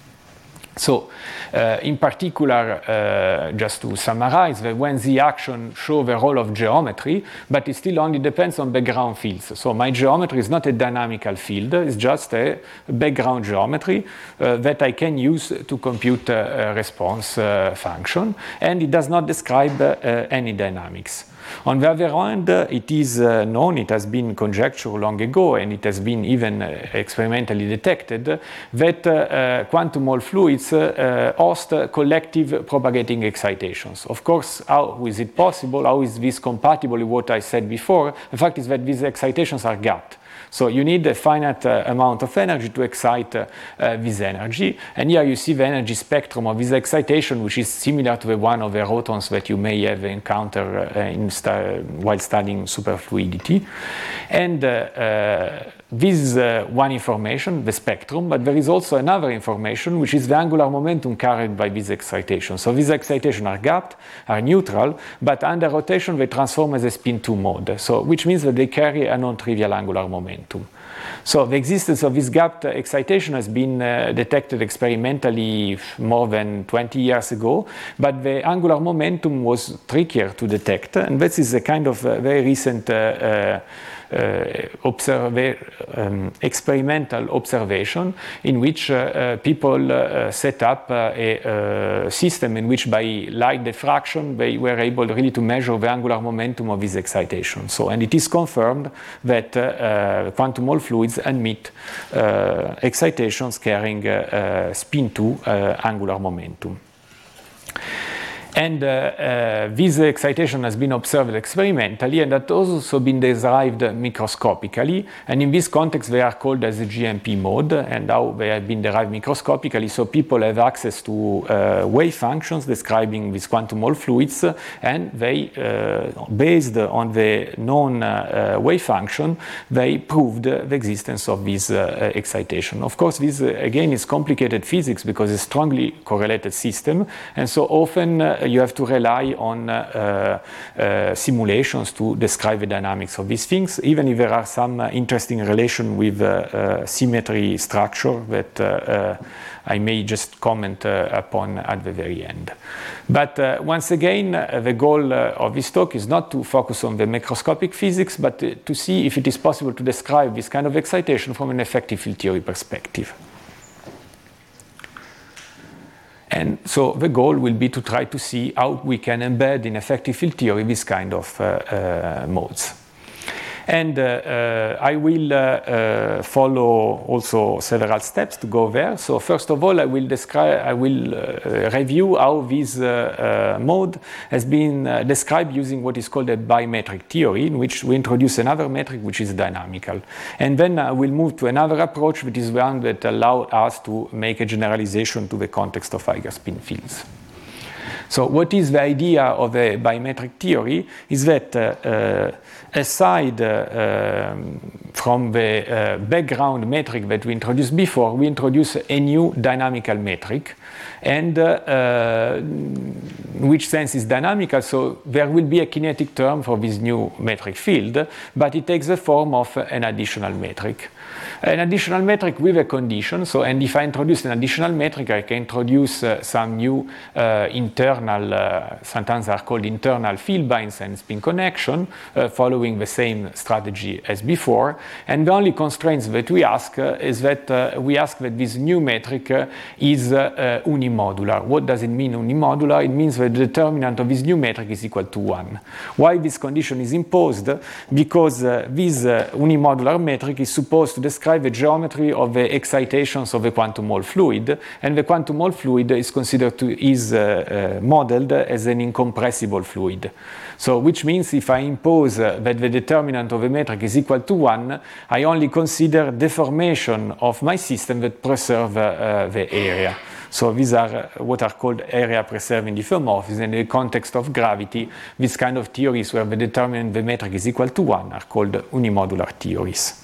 So, uh, in particular, uh, just to summarize, that when the action show the role of geometry, but it still only depends on background fields. So my geometry is not a dynamical field, it's just a background geometry uh, that I can use to compute a, a response uh, function, and it does not describe uh, any dynamics. On the other hand, uh, it is uh, known, it has been conjectured long ago, and it has been even uh, experimentally detected, that uh, uh, quantum Hall fluids uh, uh, host collective propagating excitations. Of course, how is it possible? How is this compatible with what I said before? The fact is that these excitations are gapped. So you need a finite uh, amount of energy to excite uh, uh, this energy. And here you see the energy spectrum of this excitation, which is similar to the one of the photons that you may have encountered uh, in stu while studying superfluidity. And uh, uh, this is uh, one information, the spectrum, but there is also another information, which is the angular momentum carried by this excitation. So these excitations are gapped, are neutral, but under rotation they transform as a spin two mode, so, which means that they carry a non-trivial angular momentum. So the existence of this gapped excitation has been uh, detected experimentally more than twenty years ago, but the angular momentum was trickier to detect, and this is a kind of uh, very recent uh, uh, Uh, observa um, experimental observation in which uh, uh, people uh, set up uh, a uh, system in which by light diffraction they were able really to measure the angular momentum of this excitation. So, and it is confirmed that uh, uh, quantum Hall fluids emit uh, excitations carrying uh, uh, spin two uh, angular momentum. And uh, uh, this excitation has been observed experimentally, and has also been derived microscopically. And in this context, they are called as a G M P mode, and how they have been derived microscopically. So people have access to uh, wave functions describing these quantum Hall fluids, and they, uh, based on the known uh, wave function, they proved the existence of this uh, excitation. Of course, this uh, again is complicated physics because it's a strongly correlated system, and so often uh, you have to rely on uh, uh, simulations to describe the dynamics of these things, even if there are some uh, interesting relation with uh, uh, symmetry structure that uh, uh, I may just comment uh, upon at the very end. But uh, once again, uh, the goal uh, of this talk is not to focus on the macroscopic physics, but uh, to see if it is possible to describe this kind of excitation from an effective field theory perspective. And so the goal will be to try to see how we can embed in effective field theory this kind of uh, uh, modes. And uh, uh, I will uh, uh, follow also several steps to go there. So first of all, I will describe, I will uh, review how this uh, uh, mode has been uh, described using what is called a bimetric theory, in which we introduce another metric which is dynamical. And then I will move to another approach, which is one that allows us to make a generalization to the context of Eiger spin fields. So what is the idea of a biometric theory is that uh, uh, aside uh, um, from the uh, background metric that we introduced before, we introduce a new dynamical metric, and uh, uh, in which sense is dynamical, so there will be a kinetic term for this new metric field, but it takes the form of an additional metric. An additional metric with a condition, so and if I introduce an additional metric, I can introduce uh, some new uh, internal, uh, sometimes are called internal field binds and spin connection, uh, following the same strategy as before. And the only constraints that we ask uh, is that uh, we ask that this new metric uh, is uh, uh, unimodular. What does it mean unimodular? It means that the determinant of this new metric is equal to one. Why this condition is imposed? Because uh, this uh, unimodular metric is supposed to describe the geometry of the excitations of the quantum Hall fluid, and the quantum Hall fluid is considered to is uh, uh, modeled as an incompressible fluid. So, which means if I impose uh, that the determinant of a metric is equal to one, I only consider deformation of my system that preserve uh, uh, the area. So these are uh, what are called area-preserving diffeomorphisms. In the context of gravity, these kind of theories where the determinant of the metric is equal to one are called unimodular theories.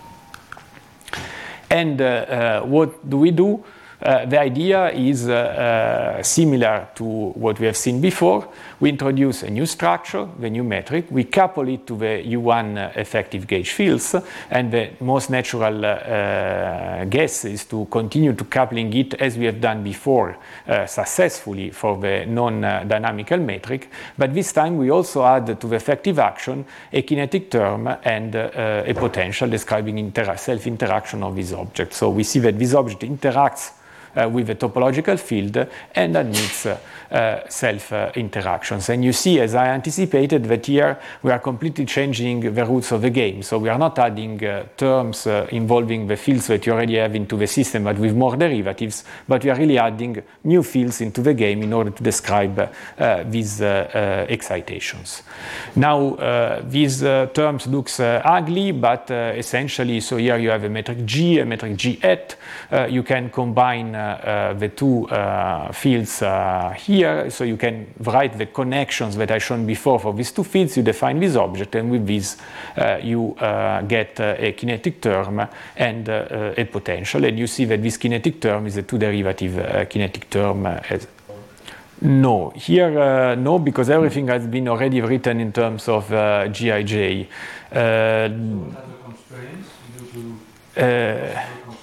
And uh, uh, what do we do? Uh, the idea is uh, uh, similar to what we have seen before. We introduce a new structure, the new metric. We couple it to the U one uh, effective gauge fields, and the most natural uh, uh, guess is to continue to coupling it as we have done before uh, successfully for the non-dynamical metric. But this time we also add to the effective action a kinetic term and uh, a potential describing inter- self-interaction of this object. So we see that this object interacts Uh, with a topological field and admits uh, uh, self-interactions. Uh, and you see, as I anticipated, that here we are completely changing the roots of the game. So we are not adding uh, terms uh, involving the fields that you already have into the system, but with more derivatives, but we are really adding new fields into the game in order to describe uh, these uh, uh, excitations. Now, uh, these uh, terms looks uh, ugly, but uh, essentially, so here you have a metric G, a metric G hat. Uh, you can combine uh, uh, the two uh, fields uh, here, so you can write the connections that I shown before for these two fields. You define this object, and with this uh, you uh, get uh, a kinetic term and uh, a potential. And you see that this kinetic term is a two-derivative uh, kinetic term. Uh, as No, here uh, no, because everything has been already written in terms of uh, G I J. Uh, uh,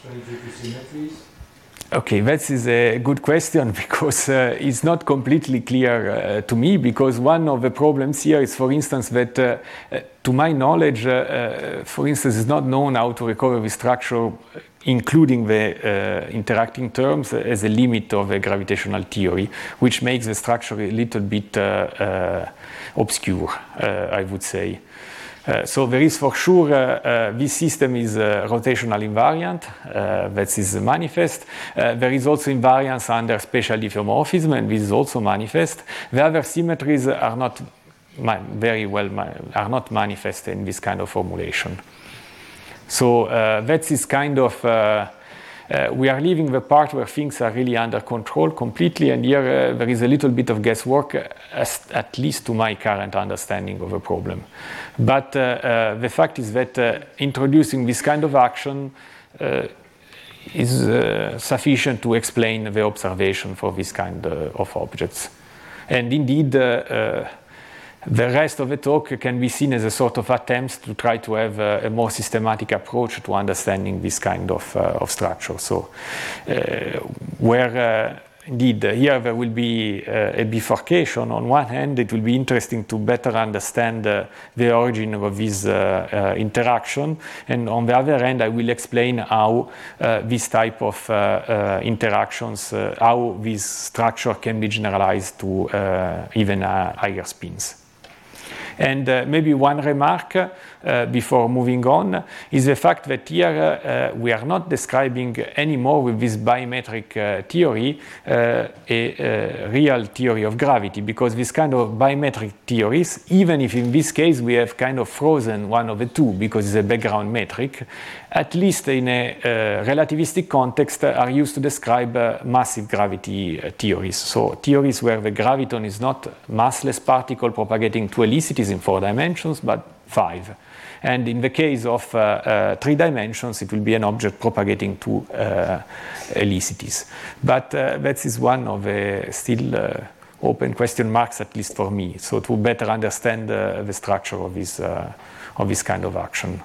Okay, that is a good question, because uh, it's not completely clear uh, to me, because one of the problems here is, for instance, that uh, uh, to my knowledge, uh, uh, for instance, it's not known how to recover the structure including the uh, interacting terms as a limit of a gravitational theory, which makes the structure a little bit uh, uh, obscure, uh, I would say. Uh, so there is for sure, uh, uh, this system is uh, rotational invariant, uh, that is manifest. Uh, there is also invariance under special diffeomorphism, and this is also manifest. The other symmetries are not ma- very well, ma- are not manifest in this kind of formulation. So uh, that is kind of, uh, uh, we are leaving the part where things are really under control completely, and here uh, there is a little bit of guesswork, uh, as, at least to my current understanding of the problem. But uh, uh, the fact is that uh, introducing this kind of action uh, is uh, sufficient to explain the observation for this kind uh, of objects. And indeed, uh, uh, the rest of the talk can be seen as a sort of attempt to try to have a, a more systematic approach to understanding this kind of, uh, of structure. So, uh, where uh, indeed uh, here there will be uh, a bifurcation. On one hand, it will be interesting to better understand uh, the origin of this uh, uh, interaction, and on the other hand, I will explain how uh, this type of uh, uh, interactions, uh, how this structure can be generalized to uh, even uh, higher spins. And uh, maybe one remark uh, before moving on is the fact that here uh, we are not describing anymore with this biometric uh, theory uh, a, a real theory of gravity, because this kind of biometric theories, even if in this case we have kind of frozen one of the two because it's a background metric, at least in a uh, relativistic context, uh, are used to describe uh, massive gravity uh, theories. So theories where the graviton is not massless particle propagating to helicities in four dimensions, but five. And in the case of uh, uh, three dimensions, it will be an object propagating to uh, helicities. But uh, that is one of the still uh, open question marks, at least for me, so to better understand uh, the structure of this, uh, of this kind of action.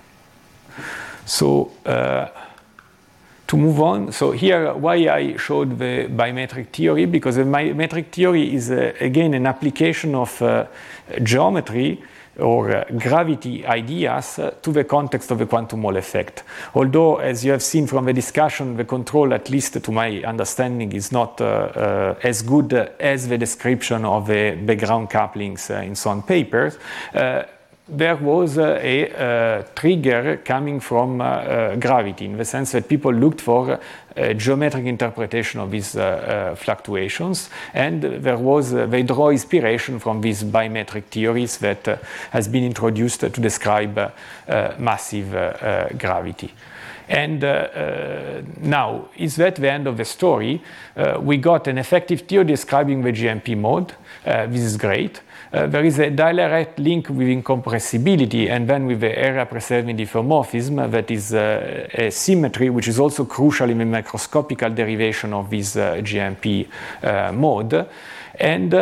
So uh, to move on, so here why I showed the biometric theory, because the biometric theory is uh, again an application of uh, geometry or uh, gravity ideas uh, to the context of the quantum Hall effect. Although, as you have seen from the discussion, the control, at least to my understanding, is not uh, uh, as good uh, as the description of the background couplings uh, in some papers. Uh, there was uh, a uh, trigger coming from uh, uh, gravity, in the sense that people looked for a geometric interpretation of these uh, uh, fluctuations, and there was uh, they draw inspiration from these biometric theories that uh, has been introduced to describe uh, uh, massive uh, uh, gravity. And uh, uh, now, is that the end of the story? Uh, we got an effective theory describing the G M P mode. Uh, this is great. Uh, there is a direct link with incompressibility and then with the area preserving diffeomorphism that is uh, a symmetry which is also crucial in the macroscopical derivation of this uh, G M P uh, mode. And, uh,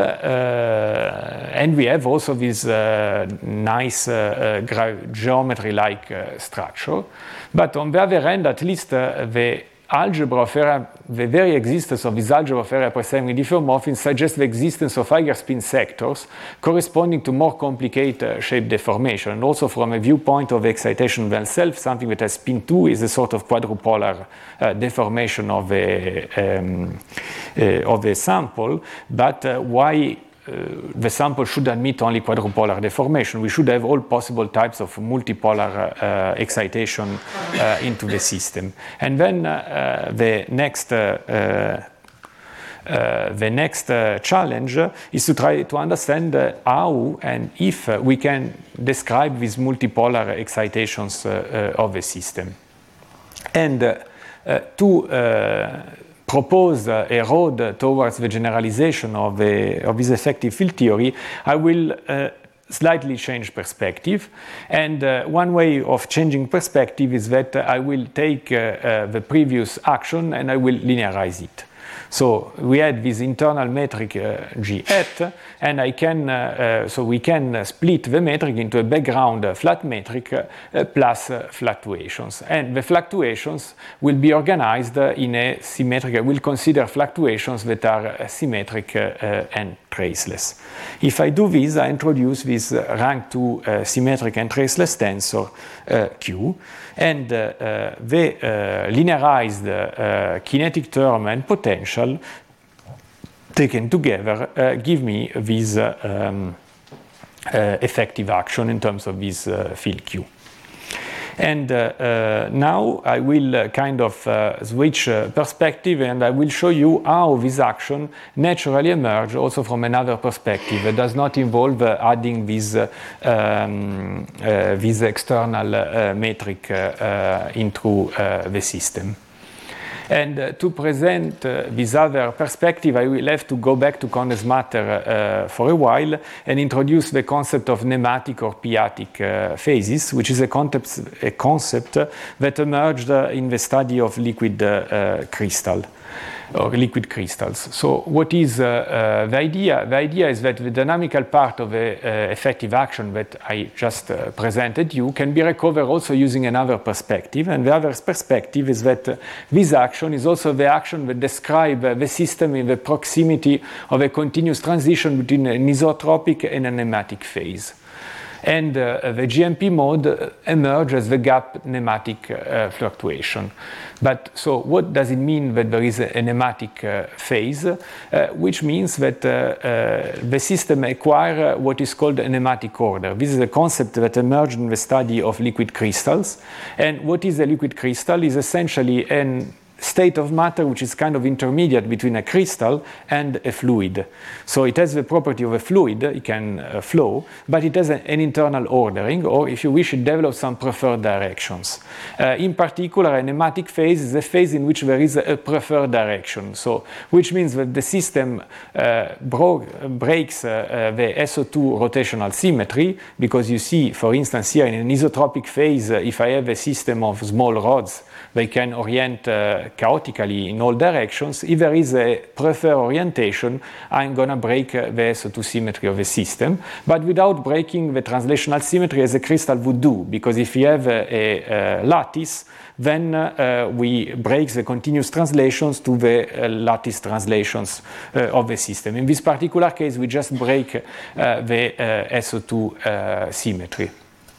uh, and we have also this uh, nice uh, uh, geometry-like uh, structure. But on the other hand, at least uh, the algebra of area, the very existence of this algebra of area preserving diffeomorphism suggests the existence of higher spin sectors corresponding to more complicated uh, shape deformation. And also from a viewpoint of excitation themselves, something that has spin two is a sort of quadrupolar uh, deformation of a, um, uh, of a sample. But uh, why Uh, the sample should admit only quadrupolar deformation? We should have all possible types of multipolar uh, excitation uh, into the system. And then uh, the next uh, uh, Uh, the next uh, challenge uh, is to try to understand uh, how and if uh, we can describe these multipolar excitations uh, uh, of the system. And uh, uh, to uh, propose uh, a road towards the generalization of, the, of this effective field theory, I will uh, slightly change perspective. And uh, one way of changing perspective is that uh, I will take uh, uh, the previous action and I will linearize it. So we had this internal metric uh, G hat, and I can uh, uh, so we can uh, split the metric into a background uh, flat metric uh, plus uh, fluctuations, and the fluctuations will be organized uh, in a symmetric. I will consider fluctuations that are uh, symmetric uh, uh, and traceless. If I do this, I introduce this uh, rank two uh, symmetric and traceless tensor uh, Q, and uh, uh, the uh, linearized uh, kinetic term and potential taken together uh, give me this uh, um, uh, effective action in terms of this uh, field Q. And uh, uh, now I will uh, kind of uh, switch uh, perspective, and I will show you how this action naturally emerges also from another perspective. It does not involve uh, adding this, uh, um, uh, this external uh, metric uh, uh, into uh, the system. And uh, to present uh, this other perspective, I will have to go back to condensed matter uh, for a while and introduce the concept of nematic or p-atic uh, phases, which is a concept, a concept that emerged uh, in the study of liquid uh, uh, crystal. Or liquid crystals. So what is uh, uh, the idea? The idea is that the dynamical part of the uh, effective action that I just uh, presented you can be recovered also using another perspective. And the other perspective is that uh, this action is also the action that describes uh, the system in the proximity of a continuous transition between an isotropic and a nematic phase. And uh, the G M P mode emerges the gap nematic uh, fluctuation. But so what does it mean that there is a, a nematic uh, phase, uh, which means that uh, uh, the system acquires what is called a nematic order. This is a concept that emerged in the study of liquid crystals. And what is a liquid crystal is essentially an state of matter which is kind of intermediate between a crystal and a fluid. So it has the property of a fluid, it can uh, flow, but it has a, an internal ordering, or if you wish, it develops some preferred directions. Uh, in particular, a nematic phase is a phase in which there is a preferred direction, so which means that the system uh, bro- breaks uh, uh, the S O two rotational symmetry, because you see, for instance, here in an isotropic phase, uh, if I have a system of small rods, they can orient uh, chaotically in all directions. If there is a preferred orientation, I'm going to break uh, the S O two symmetry of the system, but without breaking the translational symmetry as a crystal would do, because if you have a, a, a lattice, then uh, we break the continuous translations to the uh, lattice translations uh, of the system. In this particular case, we just break uh, the uh, S O two uh, symmetry.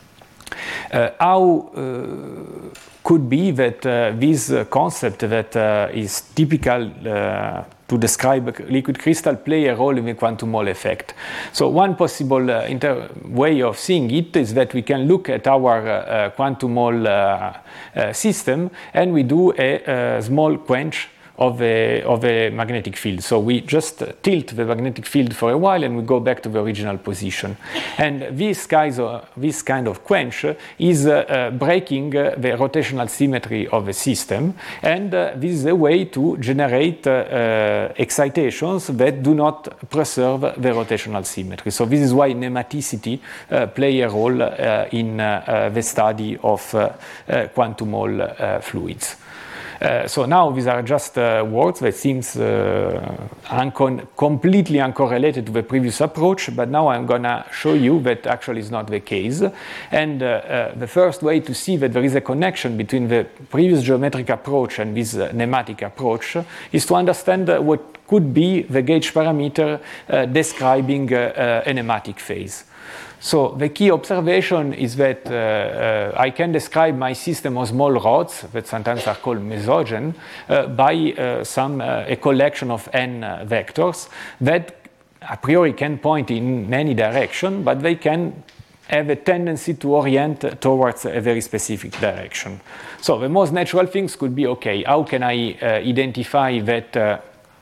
Uh, how uh, could be that uh, this uh, concept that uh, is typical uh, to describe liquid crystal play a role in the quantum Hall effect. So one possible uh, inter- way of seeing it is that we can look at our uh, quantum Hall uh, uh, system, and we do a, a small quench of a, of a magnetic field. So we just tilt the magnetic field for a while and we go back to the original position. And this, guys, uh, this kind of quench is uh, uh, breaking uh, the rotational symmetry of the system. And uh, this is a way to generate uh, uh, excitations that do not preserve the rotational symmetry. So this is why nematicity uh, play a role uh, in uh, uh, the study of uh, uh, quantum Hall uh, fluids. Uh, so now these are just uh, words that seems uh, uncon- completely uncorrelated to the previous approach, but now I'm going to show you that actually is not the case. And uh, uh, the first way to see that there is a connection between the previous geometric approach and this uh, nematic approach is to understand uh, what could be the gauge parameter uh, describing uh, uh, a nematic phase. So the key observation is that uh, uh, I can describe my system of small rods, that sometimes are called mesogen, uh, by uh, some uh, a collection of n uh, vectors that a priori can point in any direction, but they can have a tendency to orient towards a very specific direction. So the most natural things could be, okay, how can I uh, identify that uh,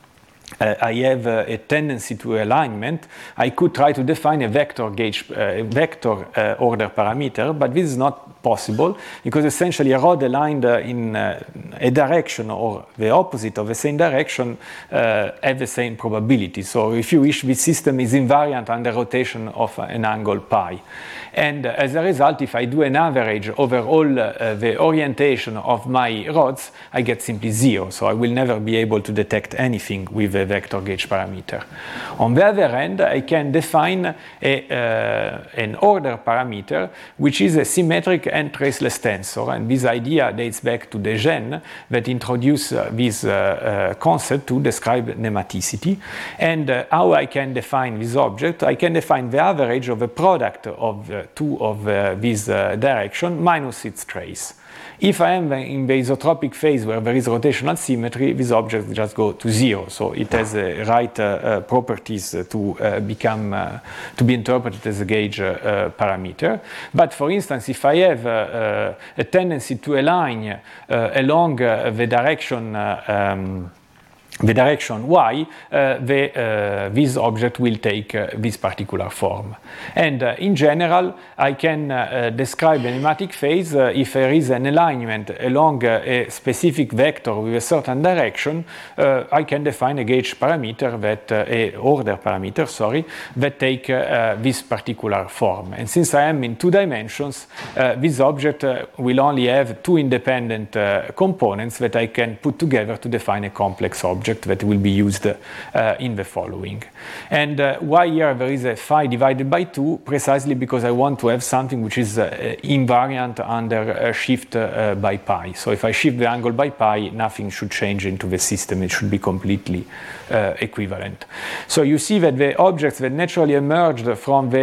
Uh, I have uh, a tendency to alignment? I could try to define a vector gauge, uh, vector uh, order parameter, but this is not possible because essentially a rod aligned uh, in uh, a direction or the opposite of the same direction uh, have the same probability. So if you wish, this system is invariant under rotation of an angle pi. And uh, as a result, if I do an average over all uh, the orientation of my rods, I get simply zero. So I will never be able to detect anything with a vector gauge parameter. On the other hand, I can define a, uh, an order parameter, which is a symmetric and traceless tensor. And this idea dates back to Desgen that introduced uh, this uh, uh, concept to describe nematicity. And uh, how I can define this object? I can define the average of the product of uh, two of uh, this uh, direction minus its trace. If I am in the isotropic phase where there is rotational symmetry, these objects just go to zero. So it has the uh, right uh, uh, properties uh, to uh, become uh, to be interpreted as a gauge uh, uh, parameter. But for instance, if I have uh, uh, a tendency to align uh, along uh, the direction uh, um, the direction y, uh, the, uh, this object will take uh, this particular form. And uh, in general, I can uh, describe a nematic phase uh, if there is an alignment along uh, a specific vector with a certain direction. uh, I can define a gauge parameter, that uh, a order parameter, sorry, that take uh, this particular form. And since I am in two dimensions, uh, this object uh, will only have two independent uh, components that I can put together to define a complex object that will be used uh, in the following. And uh, why here there is a phi divided by two? Precisely because I want to have something which is uh, invariant under a shift uh, by pi. So if I shift the angle by pi, nothing should change into the system. It should be completely uh, equivalent. So you see that the objects that naturally emerged from the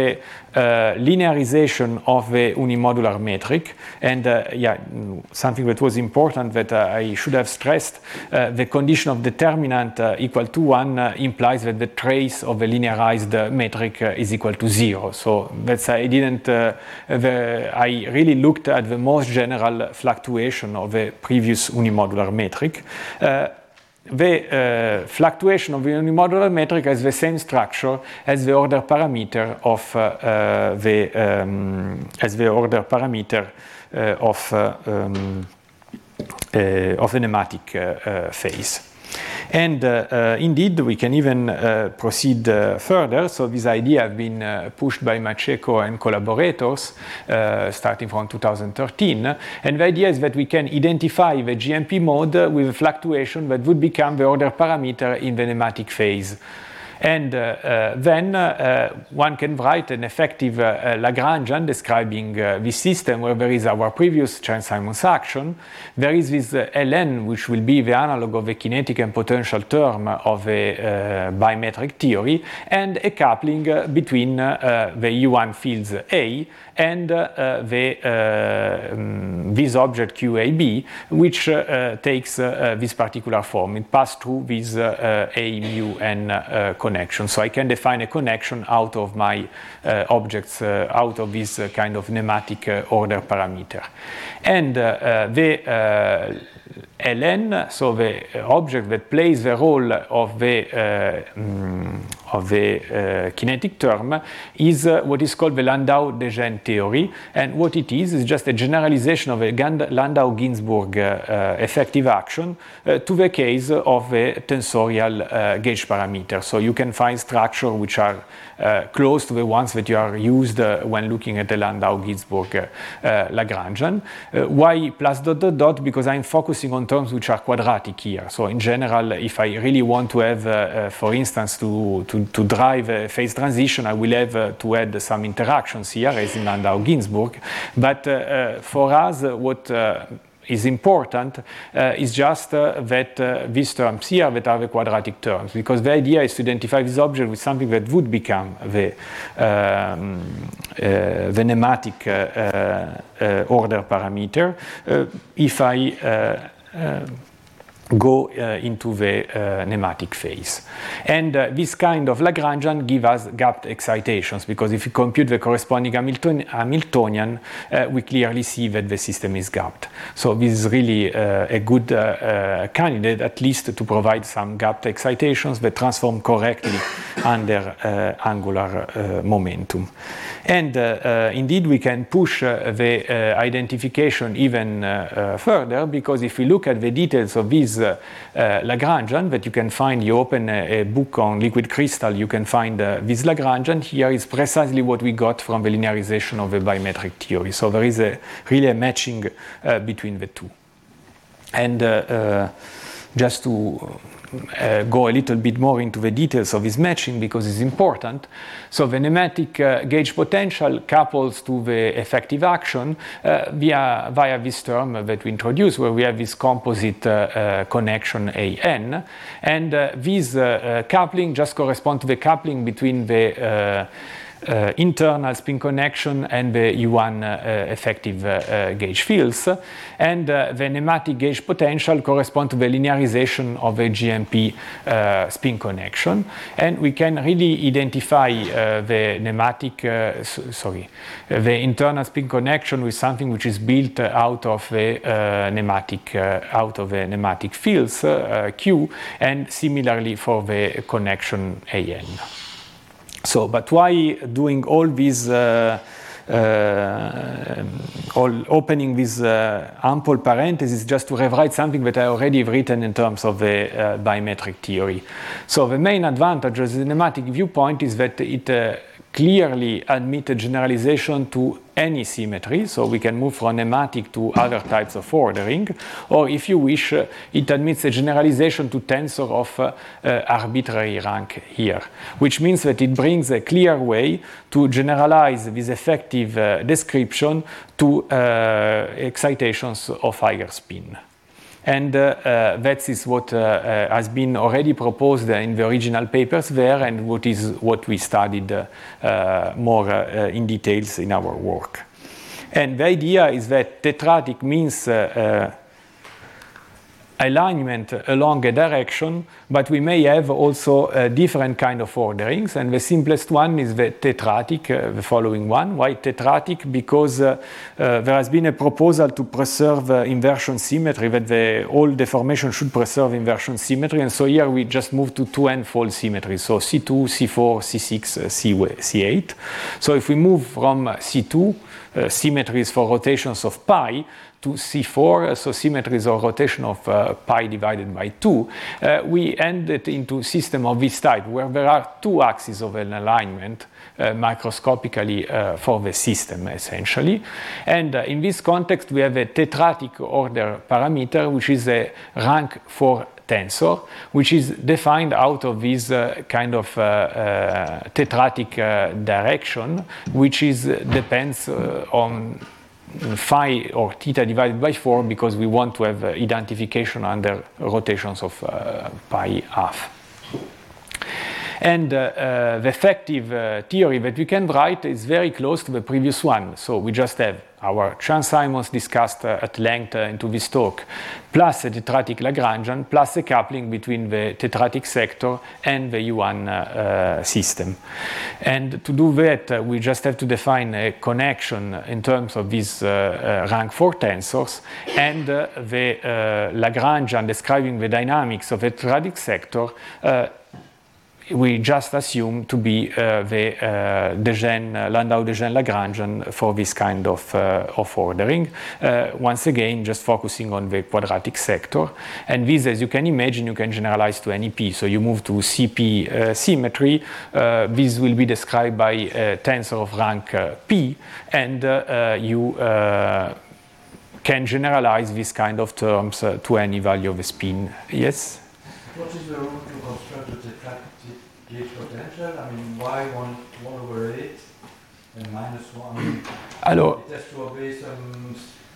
uh, linearization of the unimodular metric. And uh, yeah, something that was important that uh, I should have stressed, uh, the condition of determinant uh, equal to one uh, implies that the trace of a linearized uh, metric uh, is equal to zero. So that's I didn't, uh, the, I really looked at the most general fluctuation of the previous unimodular metric. Uh, The uh, fluctuation of the unimodular metric has the same structure as the order parameter of uh, uh, the um, as the order parameter uh, of uh, um, uh, of the nematic uh, uh, phase. And uh, uh, indeed, we can even uh, proceed uh, further. So this idea has been uh, pushed by Macheco and collaborators uh, starting from two thousand thirteen. And the idea is that we can identify the G M P mode with a fluctuation that would become the order parameter in the nematic phase. And uh, uh, then uh, one can write an effective uh, Lagrangian describing uh, this system where there is our previous Chern-Simons action. There is this uh, Ln, which will be the analog of the kinetic and potential term of a uh, bimetric theory, and a coupling uh, between uh, the U one fields A and uh, the, uh, um, this object Q A B, which uh, takes uh, this particular form. It passes through this uh, A mu n uh, connection. So I can define a connection out of my uh, objects, uh, out of this uh, kind of nematic uh, order parameter. And uh, uh, the uh, Ln, so the object that plays the role of the, uh, um, of the uh, kinetic term, is uh, what is called the Landau-Degen theory. And what it is is just a generalization of a Landau-Ginzburg uh, uh, effective action uh, to the case of the tensorial uh, gauge parameter. So you can find structures which are uh, close to the ones that you are used uh, when looking at the Landau-Ginzburg uh, uh, Lagrangian. Uh, why plus dot dot dot? Because I'm focusing on terms which are quadratic here. So in general, if I really want to have, uh, uh, for instance, to, to, to drive a phase transition, I will have uh, to add some interactions here, as in Landau-Ginzburg. But uh, uh, for us, uh, what uh, is important uh, is just uh, that uh, these terms here that are the quadratic terms, because the idea is to identify this object with something that would become the, um, uh, the nematic uh, uh, order parameter uh, if I uh, uh, go uh, into the uh, nematic phase. And uh, this kind of Lagrangian gives us gapped excitations, because if you compute the corresponding Hamilton Hamiltonian, uh, we clearly see that the system is gapped. So this is really uh, a good uh, uh, candidate, at least to provide some gapped excitations that transform correctly under uh, angular uh, momentum. And uh, uh, indeed, we can push uh, the uh, identification even uh, uh, further, because if we look at the details of this uh, uh, Lagrangian that you can find, you open a, a book on liquid crystal, you can find uh, this Lagrangian. Here is precisely what we got from the linearization of the bimetric theory. So there is a, really a matching uh, between the two. And uh, uh, just to Uh, go a little bit more into the details of this matching, because it's important. So the nematic uh, gauge potential couples to the effective action uh, via, via this term that we introduced, where we have this composite uh, uh, connection A N. And uh, this uh, uh, coupling just corresponds to the coupling between the uh, Uh, internal spin connection and the U one uh, effective uh, uh, gauge fields, and uh, the nematic gauge potential corresponds to the linearization of the G M P uh, spin connection, and we can really identify uh, the nematic, uh, so, sorry, uh, the internal spin connection with something which is built out of the uh, nematic, uh, out of the nematic fields uh, Q, and similarly for the connection A N. So, but why doing all these, uh, uh, all opening this uh, ample parenthesis just to rewrite something that I already have written in terms of the uh, bimetric theory? So the main advantage of the nematic viewpoint is that it uh, clearly admits a generalization to any symmetry, so we can move from nematic to other types of ordering, or if you wish, uh, it admits a generalization to tensor of uh, uh, arbitrary rank here, which means that it brings a clear way to generalize this effective uh, description to uh, excitations of higher spin. And uh, uh, that is what uh, uh, has been already proposed in the original papers there, and what is what we studied uh, uh, more uh, in details in our work. And the idea is that tetratic means uh, uh, alignment along a direction, but we may have also uh, different kind of orderings, and the simplest one is the tetratic, uh, the following one. Why tetratic? Because uh, uh, there has been a proposal to preserve uh, inversion symmetry, that the all deformation should preserve inversion symmetry, and so here we just move to two n-fold symmetry, so C two, C four, C six, uh, C eight. So if we move from C two, uh, symmetries for rotations of pi, to C four, so symmetries or rotation of uh, pi divided by two, uh, we end it into a system of this type, where there are two axes of an alignment uh, microscopically uh, for the system, essentially. And uh, in this context, we have a tetratic order parameter, which is a rank four tensor, which is defined out of this uh, kind of uh, uh, tetratic uh, direction, which is depends uh, on phi or theta divided by four, because we want to have uh, identification under rotations of uh, pi half. And uh, uh, the effective uh, theory that we can write is very close to the previous one. So we just have our Chern-Simons discussed uh, at length uh, into this talk, plus a tetratic Lagrangian, plus a coupling between the tetratic sector and the U one uh, uh, system. And to do that, uh, we just have to define a connection in terms of these uh, uh, rank four tensors, and uh, the uh, Lagrangian describing the dynamics of a tetratic sector uh, we just assume to be uh, the uh, Degennes, uh, Landau-Degennes Lagrangian for this kind of, uh, of ordering. Uh, once again, just focusing on the quadratic sector. And this, as you can imagine, you can generalize to any P. So you move to C P uh, symmetry. Uh, this will be described by a tensor of rank uh, P, and uh, uh, you uh, can generalize this kind of terms uh, to any value of a spin. Yes? What is the rule to construct a tetratic gauge potential? I mean, y one, one over eight and minus one. I mean, Alors, it has to obey some.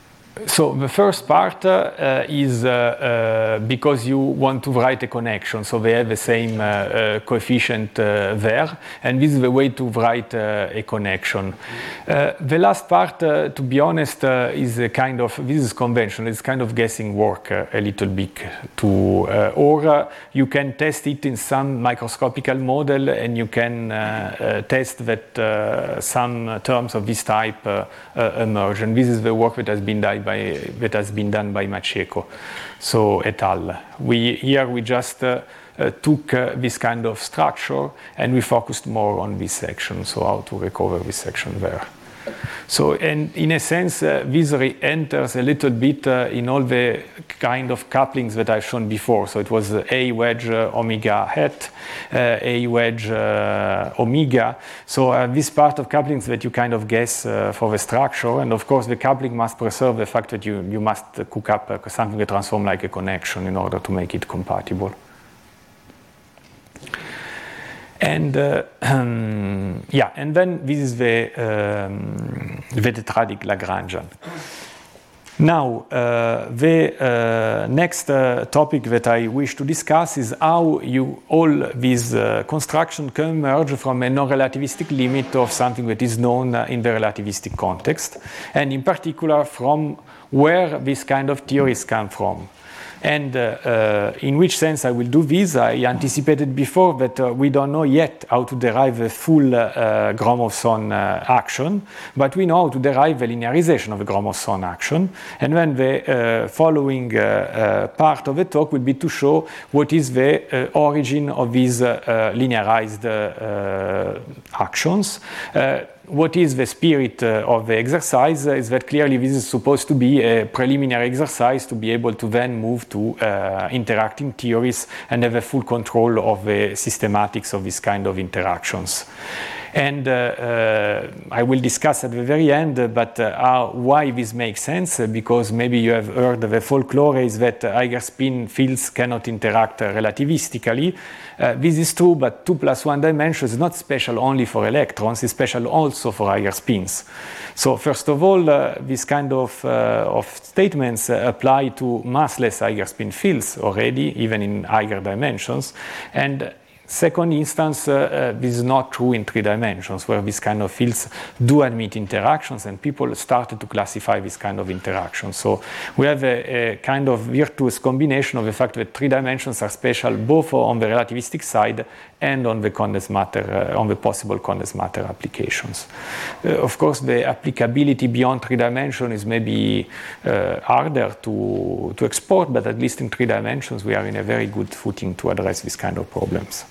So the first part uh, is uh, uh, because you want to write a connection, so they have the same uh, uh, coefficient uh, there, and this is the way to write uh, a connection. Uh, the last part, uh, to be honest, uh, is a kind of, this is conventional, it's kind of guessing work uh, a little bit, to, uh, or uh, you can test it in some microscopical model, and you can uh, uh, test that uh, some terms of this type uh, uh, emerge, and this is the work that has been done by that has been done by Macheco, so et al. We here we just uh, uh, took uh, this kind of structure and we focused more on this section, so how to recover this section there. So, and in a sense, uh, this re-enters a little bit uh, in all the kind of couplings that I've shown before. So it was uh, A wedge uh, omega hat, uh, A wedge uh, omega. So uh, this part of couplings that you kind of guess uh, for the structure, and of course the coupling must preserve the fact that you, you must uh, cook up uh, something that transforms like a connection in order to make it compatible. And uh, um, yeah, and then this is the, um, the tetratic Lagrangian. Now, uh, the uh, next uh, topic that I wish to discuss is how you all these uh, constructions can emerge from a non-relativistic limit of something that is known uh, in the relativistic context, and in particular from where this kind of theories come from. And uh, uh, in which sense I will do this? I anticipated before that uh, we don't know yet how to derive a full uh, uh, Gromov-Sohn uh, action, but we know how to derive the linearization of a Gromov-Sohn action. And then the uh, following uh, uh, part of the talk will be to show what is the uh, origin of these uh, uh, linearized uh, uh, actions. Uh, What is the spirit uh, of the exercise is that clearly this is supposed to be a preliminary exercise to be able to then move to uh, interacting theories and have a full control of the systematics of this kind of interactions. And uh, uh, I will discuss at the very end, uh, but uh, how, why this makes sense, uh, because maybe you have heard the folklore is that uh, Eiger spin fields cannot interact uh, relativistically. Uh, this is true, but two plus one dimension is not special only for electrons, it's special also for Eiger spins. So first of all, uh, this kind of, uh, of statements uh, apply to massless Eiger spin fields already, even in Eiger dimensions. And second instance, uh, uh, this is not true in three dimensions, where these kind of fields do admit interactions, and people started to classify this kind of interactions. So we have a, a kind of virtuous combination of the fact that three dimensions are special both on the relativistic side and on the condensed matter, uh, on the possible condensed matter applications. Uh, of course, the applicability beyond three dimensions is maybe uh, harder to, to export, but at least in three dimensions, we are in a very good footing to address these kind of problems.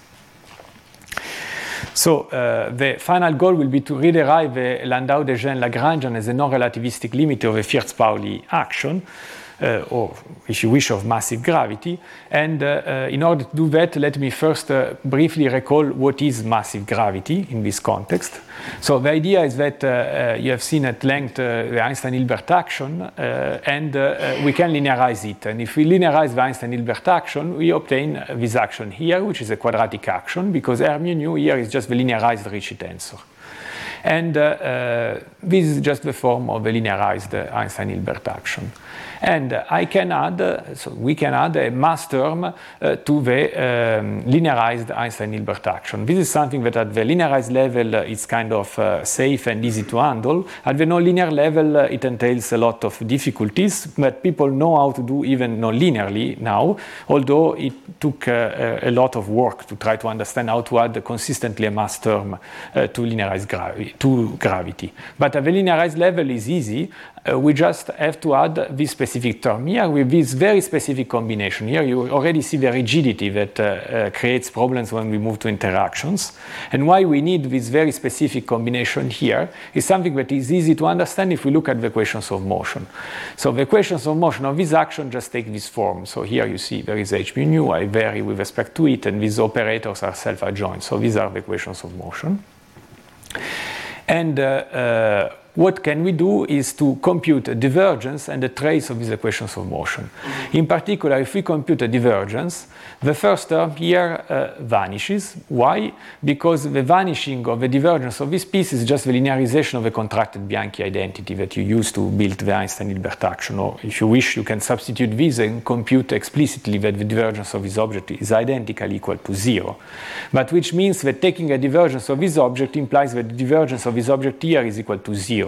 So uh, the final goal will be to rederive the Landau-De Gennes Lagrangian as a non-relativistic limit of a Fierz-Pauli action, uh, or if you wish, of massive gravity. And uh, uh, in order to do that, let me first uh, briefly recall what is massive gravity in this context. So the idea is that uh, uh, you have seen at length uh, the Einstein-Hilbert action, uh, and uh, uh, we can linearize it. And if we linearize the Einstein-Hilbert action, we obtain this action here, which is a quadratic action, because R mu nu here is just the linearized Ricci tensor. And uh, uh, this is just the form of the linearized uh, Einstein-Hilbert action. And uh, I can add, uh, so we can add a mass term uh, to the um, linearized Einstein-Hilbert action. This is something that at the linearized level uh, is kind of uh, safe and easy to handle. At the nonlinear level, uh, it entails a lot of difficulties, but people know how to do even nonlinearly now, although it took uh, a lot of work to try to understand how to add consistently a mass term uh, to linearized gravity. To gravity. But at the linearized level is easy. Uh, we just have to add this specific term here with this very specific combination. Here you already see the rigidity that uh, uh, creates problems when we move to interactions. And why we need this very specific combination here is something that is easy to understand if we look at the equations of motion. So the equations of motion of this action just take this form. So here you see there is h mu nu, I vary with respect to it, and these operators are self-adjoint. So these are the equations of motion. And uh, uh, what can we do is to compute a divergence and a trace of these equations of motion. Mm-hmm. In particular, if we compute a divergence, the first term here uh, vanishes. Why? Because the vanishing of the divergence of this piece is just the linearization of a contracted Bianchi identity that you use to build the Einstein-Hilbert action. Or if you wish, you can substitute this and compute explicitly that the divergence of this object is identically equal to zero. But which means that taking a divergence of this object implies that the divergence of this object here is equal to zero.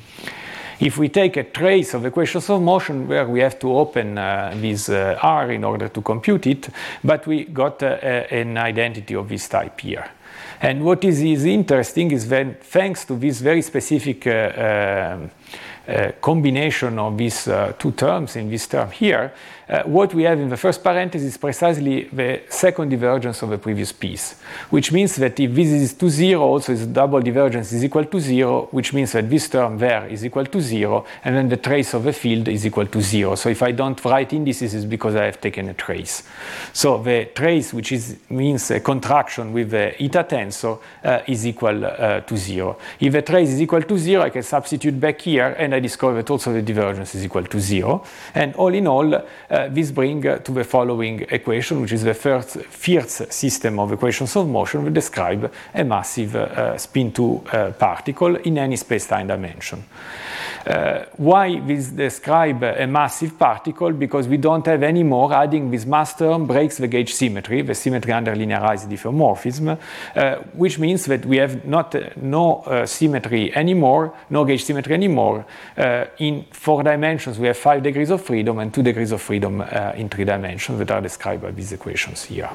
If we take a trace of equations of motion, where we have to open uh, this uh, R in order to compute it, but we got uh, a, an identity of this type here. And what is, is interesting is that thanks to this very specific uh, uh, uh, combination of these uh, two terms in this term here, uh, what we have in the first parenthesis is precisely the second divergence of the previous piece, which means that if this is to zero, also its double divergence is equal to zero, which means that this term there is equal to zero, and then the trace of the field is equal to zero. So if I don't write indices, it's because I have taken a trace. So the trace, which is, means a contraction with the eta tensor, uh, is equal uh, to zero. If the trace is equal to zero, I can substitute back here, and I discover that also the divergence is equal to zero. And all in all, uh, this brings uh, to the following equation, which is the first Fierz system of equations of motion that describe a massive uh, spin two uh, particle in any space-time dimension. Uh, why this describe a massive particle? Because we don't have any more, adding this mass term breaks the gauge symmetry, the symmetry under linearized diffeomorphism, uh, which means that we have not uh, no uh, symmetry anymore, no gauge symmetry anymore. Uh, in four dimensions, we have five degrees of freedom and two degrees of freedom uh, in three dimensions that are described by these equations here.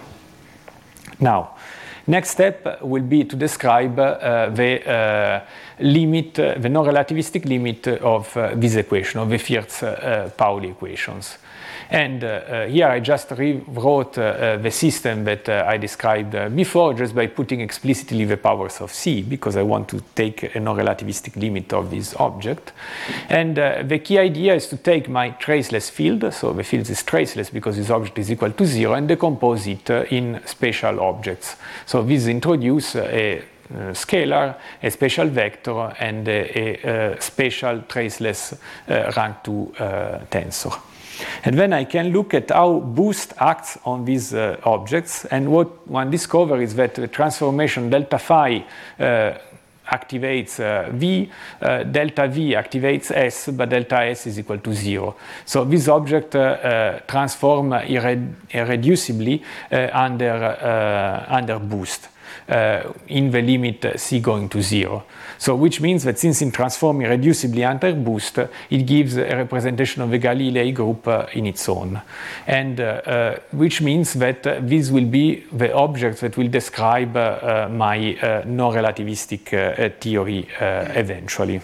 Now, next step will be to describe uh, the uh, limit, uh, the non-relativistic limit of uh, this equation, of the Fierz-Pauli uh, equations. And uh, uh, here I just rewrote uh, uh, the system that uh, I described uh, before, just by putting explicitly the powers of C, because I want to take a non-relativistic limit of this object. And uh, the key idea is to take my traceless field, so the field is traceless because this object is equal to zero, and decompose it uh, in spatial objects. So this introduces a uh, scalar, a spatial vector, and a, a, a spatial traceless uh, rank two uh, tensor. And then I can look at how boost acts on these uh, objects, and what one discovers is that the transformation delta phi uh, activates uh, V, uh, delta V activates S, but delta S is equal to zero. So this object uh, uh, transform irre irreducibly uh, under, uh, under boost. Uh, in the limit uh, C going to zero. So which means that since it transforms irreducibly under boost, uh, it gives a representation of the Galilei group uh, in its own. And uh, uh, which means that uh, this will be the object that will describe uh, uh, my uh, non-relativistic uh, theory uh, eventually.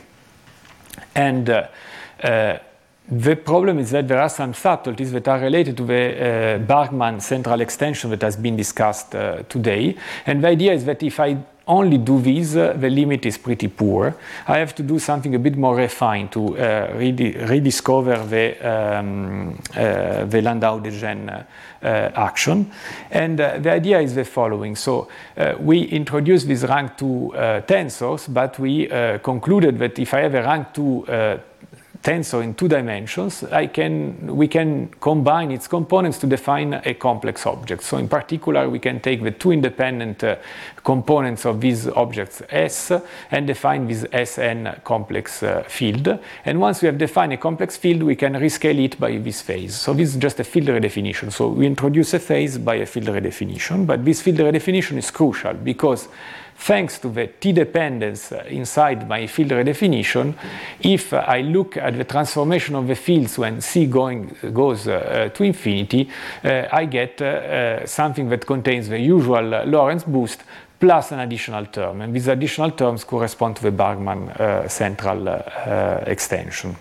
And uh, uh, the problem is that there are some subtleties that are related to the uh, Bargmann central extension that has been discussed uh, today. And the idea is that if I only do this, uh, the limit is pretty poor. I have to do something a bit more refined to uh, redi rediscover the, um, uh, the Landau-Degenn uh, action. And uh, the idea is the following. So uh, we introduced these rank two uh, tensors, but we uh, concluded that if I have a rank two uh, tensor in two dimensions, I can, we can combine its components to define a complex object. So in particular, we can take the two independent uh, components of these objects S and define this S N complex uh, field. And once we have defined a complex field, we can rescale it by this phase. So this is just a field redefinition. So we introduce a phase by a field redefinition, but this field redefinition is crucial because thanks to the t-dependence inside my field redefinition, if I look at the transformation of the fields when C going, goes uh, to infinity, uh, I get uh, uh, something that contains the usual uh, Lorentz boost plus an additional term. And these additional terms correspond to the Bargmann uh, central uh, uh, extension.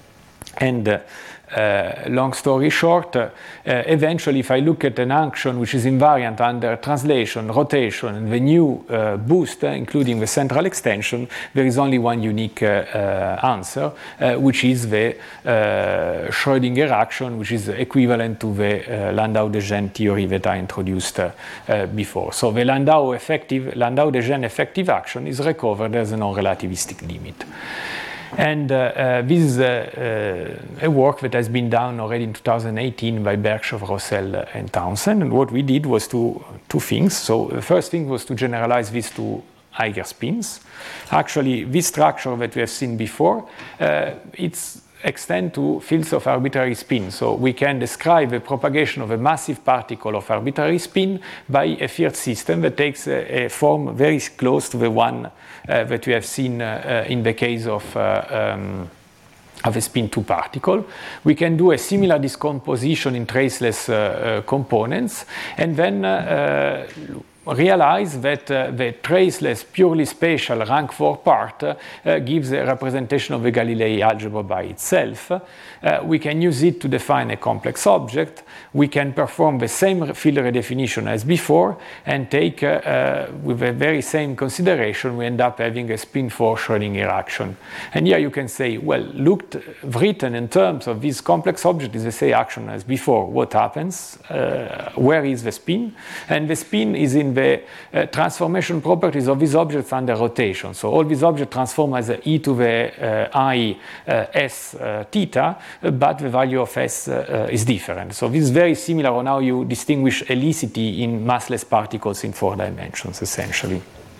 And uh, Uh, long story short, uh, uh, eventually if I look at an action which is invariant under translation, rotation, and the new uh, boost, uh, including the central extension, there is only one unique uh, uh, answer, uh, which is the uh, Schrödinger action, which is equivalent to the uh, Landau-Degenn theory that I introduced uh, uh, before. So the Landau effective, Landau-Degenn effective action is recovered as a non-relativistic limit. And uh, uh, this is uh, uh, a work that has been done already in two thousand eighteen by Berkshove, Rossell, and Townsend. And what we did was two, two things. So the first thing was to generalize this to Eiger spins. Actually, this structure that we have seen before, uh, it's extend to fields of arbitrary spin. So we can describe the propagation of a massive particle of arbitrary spin by a Firth system that takes a, a form very close to the one uh, that we have seen uh, uh, in the case of uh, um, of a spin two particle. We can do a similar decomposition in traceless uh, uh, components, and then uh, uh, realize that uh, the traceless, purely spatial rank four part uh, uh, gives a representation of the Galilei algebra by itself. Uh, we can use it to define a complex object. We can perform the same field redefinition as before and take, uh, uh, with the very same consideration, we end up having a spin four Schrödinger action. And here you can say, well, looked, written in terms of this complex object is the same action as before. What happens? Uh, where is the spin? And the spin is in the uh, transformation properties of these objects under rotation. So all these objects transform as a e to the uh, I uh, s uh, theta, uh, but the value of s uh, uh, is different. So this is very similar on how you distinguish helicity in massless particles in four dimensions, essentially.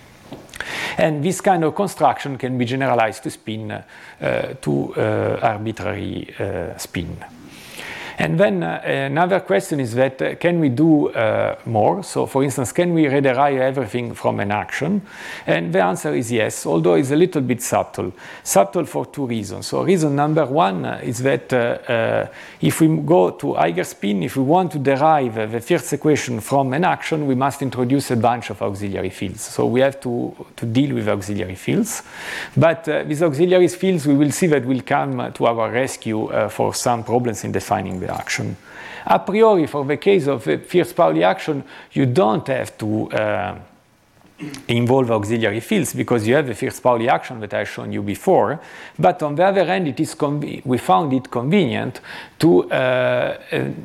And this kind of construction can be generalized to spin, uh, uh, to uh, arbitrary uh, spin. And then uh, another question is that uh, can we do uh, more? So for instance, can we rederive everything from an action? And the answer is yes, although it's a little bit subtle. Subtle for two reasons. So reason number one uh, is that uh, uh, if we go to Eiger spin, if we want to derive uh, the Firth equation from an action, we must introduce a bunch of auxiliary fields. So we have to, to deal with auxiliary fields. But uh, these auxiliary fields, we will see that will come to our rescue uh, for some problems in defining the action. A priori, for the case of the Firth-Pauli action, you don't have to uh, involve auxiliary fields because you have the Firth-Pauli action that I've shown you before. But on the other hand, it is we found it convenient to uh, uh,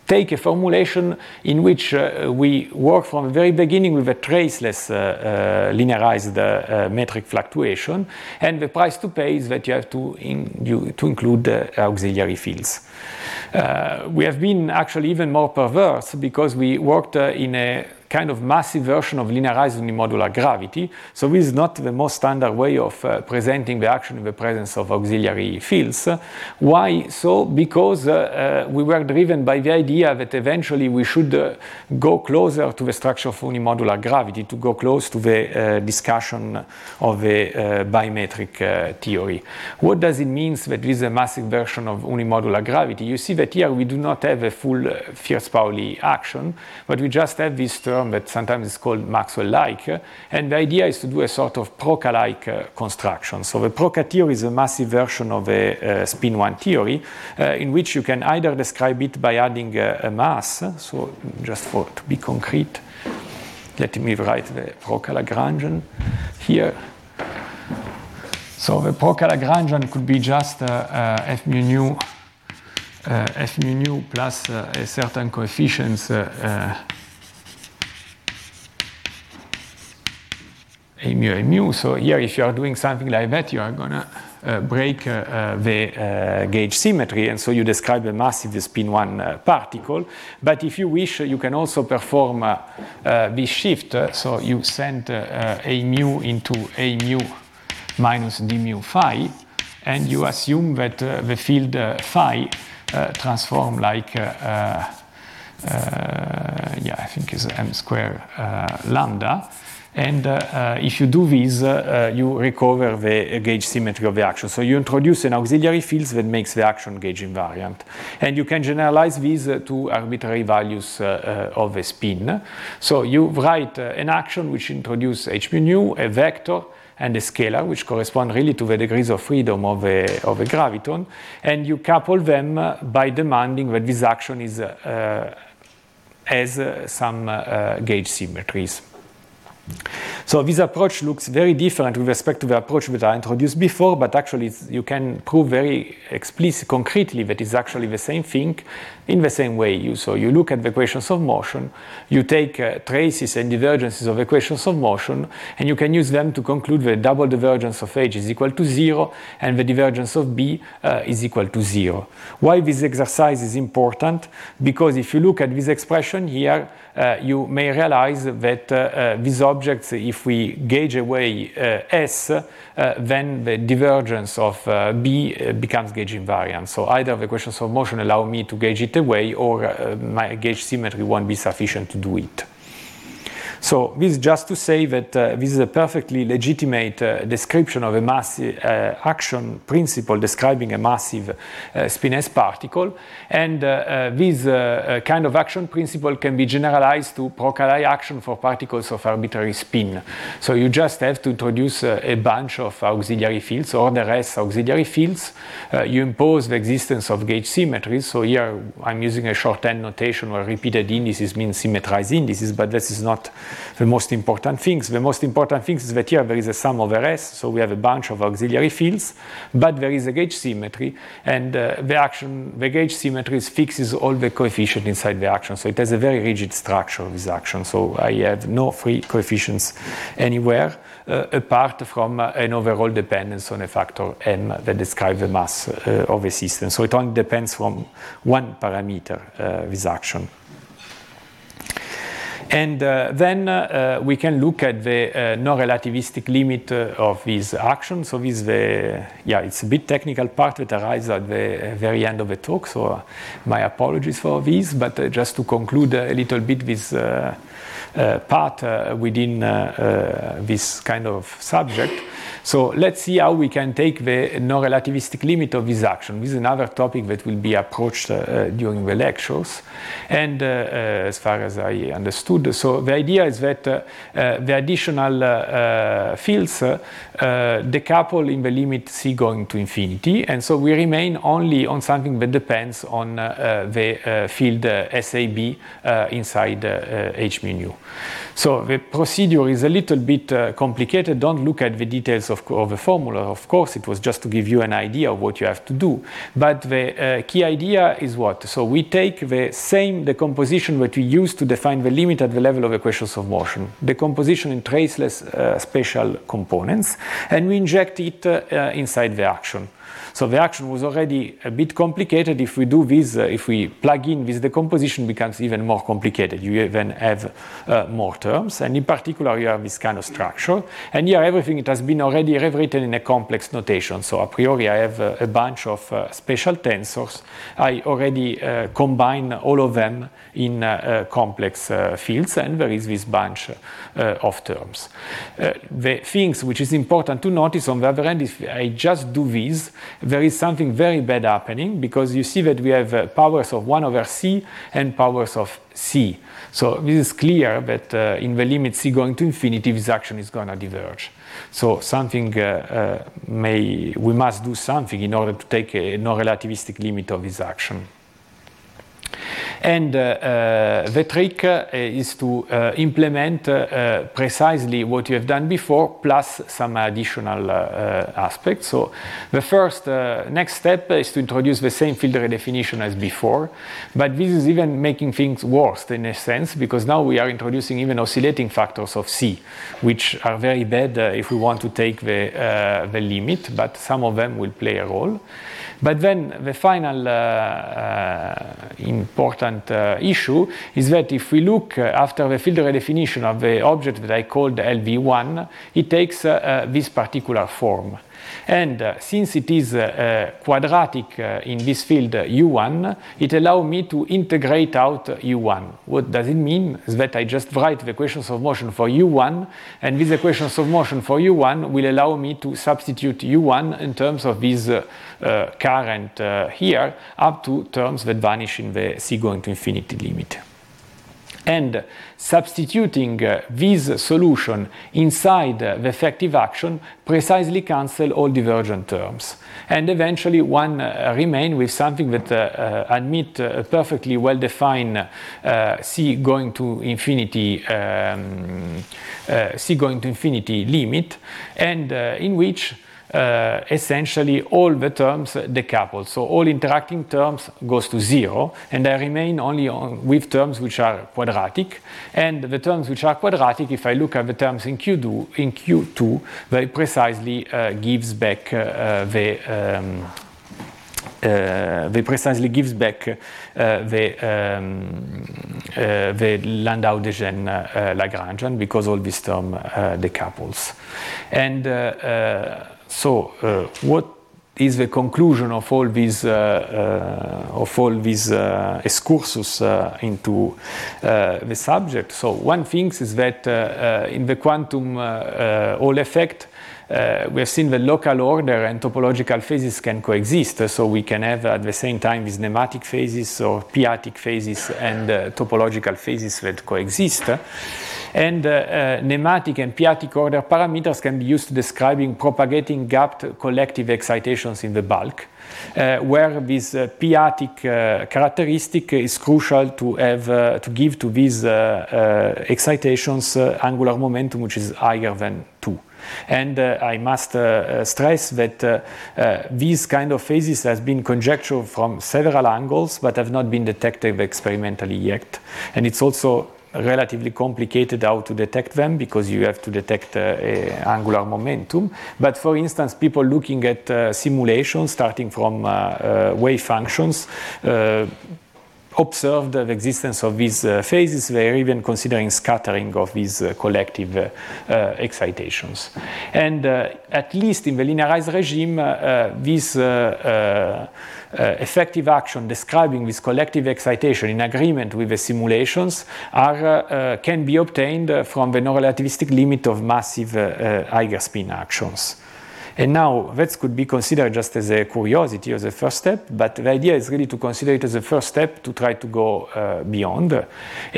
take a formulation in which uh, we work from the very beginning with a traceless uh, uh, linearized uh, metric fluctuation, and the price to pay is that you have to, in, you, to include uh, auxiliary fields. Uh, we have been actually even more perverse because we worked uh, in a kind of massive version of linearized unimodular gravity. So this is not the most standard way of uh, presenting the action in the presence of auxiliary fields. Why so? Because uh, uh, we were driven by the idea that eventually we should uh, go closer to the structure of unimodular gravity, to go close to the uh, discussion of the uh, bimetric uh, theory. What does it mean that this is a massive version of unimodular gravity? You see that here we do not have a full uh, Fierz-Pauli action, but we just have this term that sometimes is called Maxwell-like, uh, and the idea is to do a sort of Proca-like uh, construction. So the Proca theory is a massive version of a uh, spin one theory, uh, in which you can either describe it by adding uh, a mass, so just for to be concrete, let me write the Proca-Lagrangian here. So the Proca-Lagrangian could be just uh, uh, f mu nu, uh, f mu nu plus uh, a certain coefficients uh, uh, a mu a mu. So here, if you are doing something like that, you are going to uh, break uh, uh, the uh, gauge symmetry, and so you describe a massive spin one uh, particle. But if you wish, you can also perform uh, uh, this shift. Uh, so you send uh, uh, a mu into a mu minus d mu phi, and you assume that uh, the field uh, phi uh, transform like uh, uh, uh, yeah, I think is m square uh, lambda. And uh, uh, if you do this, uh, uh, you recover the gauge symmetry of the action. So you introduce an auxiliary field that makes the action gauge invariant. And you can generalize this uh, to arbitrary values uh, uh, of a spin. So you write uh, an action which introduces h mu nu, a vector, and a scalar, which correspond really to the degrees of freedom of a, of a graviton. And you couple them uh, by demanding that this action is, uh, uh, has uh, some uh, gauge symmetries. So this approach looks very different with respect to the approach that I introduced before, but actually you can prove very explicit, concretely that it's actually the same thing in the same way. You, so you look at the equations of motion, you take uh, traces and divergences of equations of motion, and you can use them to conclude that double divergence of H is equal to zero, and the divergence of B uh, is equal to zero. Why this exercise is important? Because if you look at this expression here, uh, you may realize that uh, uh, these objects, if we gauge away uh, S, uh, then the divergence of uh, B uh, becomes gauge invariant. So either the equations of motion allow me to gauge it away, or uh, my gauge symmetry won't be sufficient to do it. So this is just to say that uh, this is a perfectly legitimate uh, description of a massive uh, action principle describing a massive uh, spin S particle, and uh, uh, this uh, uh, kind of action principle can be generalized to Proca-like action for particles of arbitrary spin. So you just have to introduce uh, a bunch of auxiliary fields, order S auxiliary fields. Uh, you impose the existence of gauge symmetries. So here I'm using a shorthand notation where repeated indices mean symmetrized indices, but this is not the most important things. The most important things is that here there is a sum over S, so we have a bunch of auxiliary fields, but there is a gauge symmetry, and uh, the action, the gauge symmetry fixes all the coefficients inside the action. So it has a very rigid structure, this action. So I have no free coefficients anywhere uh, apart from uh, an overall dependence on a factor m that describes the mass uh, of a system. So it only depends from one parameter, uh, this action. And uh, then uh, we can look at the uh, non-relativistic limit uh, of this action. So this is the, yeah, it's a bit technical part that arrives at the very end of the talk. So uh, my apologies for this, but uh, just to conclude a little bit this uh, uh, part uh, within uh, uh, this kind of subject. So let's see how we can take the non-relativistic limit of this action. This is another topic that will be approached uh, during the lectures. And uh, uh, as far as I understood, so the idea is that uh, uh, the additional uh, uh, fields uh, uh, decouple in the limit c going to infinity. And so we remain only on something that depends on uh, uh, the uh, field uh, S A B uh, inside uh, uh, H mu nu. So the procedure is a little bit uh, complicated. Don't look at the details of of, of the formula. Of course, it was just to give you an idea of what you have to do. But the uh, key idea is what? So we take the same decomposition that we use to define the limit at the level of equations of motion, decomposition in traceless uh, spatial components, and we inject it uh, uh, inside the action. So the action was already a bit complicated. If we do this, uh, if we plug in this decomposition, it becomes even more complicated. You even have uh, more terms, and in particular, you have this kind of structure. And here, everything it has been already rewritten in a complex notation. So a priori, I have uh, a bunch of uh, spatial tensors. I already uh, combine all of them in uh, uh, complex uh, fields, and there is this bunch uh, of terms. Uh, the things which is important to notice on the other end, if I just do this, there is something very bad happening, because you see that we have uh, powers of one over c and powers of c. So this is clear that uh, in the limit c going to infinity, this action is going to diverge. So something uh, uh, may, we must do something in order to take a non-relativistic limit of this action. And uh, uh, the trick uh, is to uh, implement uh, precisely what you have done before, plus some additional uh, uh, aspects. So the first uh, next step is to introduce the same field redefinition as before, but this is even making things worse in a sense, because now we are introducing even oscillating factors of C, which are very bad uh, if we want to take the, uh, the limit, but some of them will play a role. But then the final uh, uh, important uh, issue is that if we look uh, after the field redefinition of the object that I called L V one, it takes uh, uh, this particular form. And uh, since it is uh, uh, quadratic uh, in this field uh, U one, it allows me to integrate out uh, U one. What does it mean? Is that I just write the equations of motion for U one, and these equations of motion for U one will allow me to substitute U one in terms of this uh, uh, current uh, here up to terms that vanish in the c going to infinity limit. And substituting uh, this solution inside uh, the effective action precisely cancel all divergent terms. And eventually one uh, remain with something that uh, uh, admit a perfectly well-defined uh, c going to infinity um, uh, c going to infinity limit, and uh, in which Uh, essentially all the terms decouple. So all interacting terms goes to zero, and I remain only on, with terms which are quadratic. And the terms which are quadratic, if I look at the terms in Q two, in Q two very precisely uh, gives back uh, the um, Uh, they precisely gives back uh, the, um, uh, the Landau-Desgen uh, Lagrangian, because all this term uh, decouples. And uh, uh, so uh, what is the conclusion of all these uh, uh, of all these uh, excursus uh, into uh, the subject? So one thing is that uh, uh, in the quantum uh, uh, Hall effect, Uh, we have seen that local order and topological phases can coexist, so we can have at the same time these nematic phases or p-atic phases and uh, topological phases that coexist. And uh, uh, nematic and p-atic order parameters can be used to describing propagating gapped collective excitations in the bulk, uh, where this uh, p-atic uh, characteristic is crucial to have uh, to give to these uh, uh, excitations uh, angular momentum which is higher than two. And uh, I must uh, stress that uh, uh, these kind of phases has been conjectured from several angles but have not been detected experimentally yet. And it's also relatively complicated how to detect them, because you have to detect uh, a angular momentum. But for instance, people looking at uh, simulations starting from uh, uh, wave functions uh, observed the existence of these uh, phases. They are even considering scattering of these uh, collective uh, uh, excitations. And uh, at least in the linearized regime, uh, this uh, uh, uh, effective action describing this collective excitation in agreement with the simulations are, uh, uh, can be obtained from the non-relativistic limit of massive uh, uh, Eigerspin actions. And now that could be considered just as a curiosity, as a first step, but the idea is really to consider it as a first step to try to go uh, beyond. And,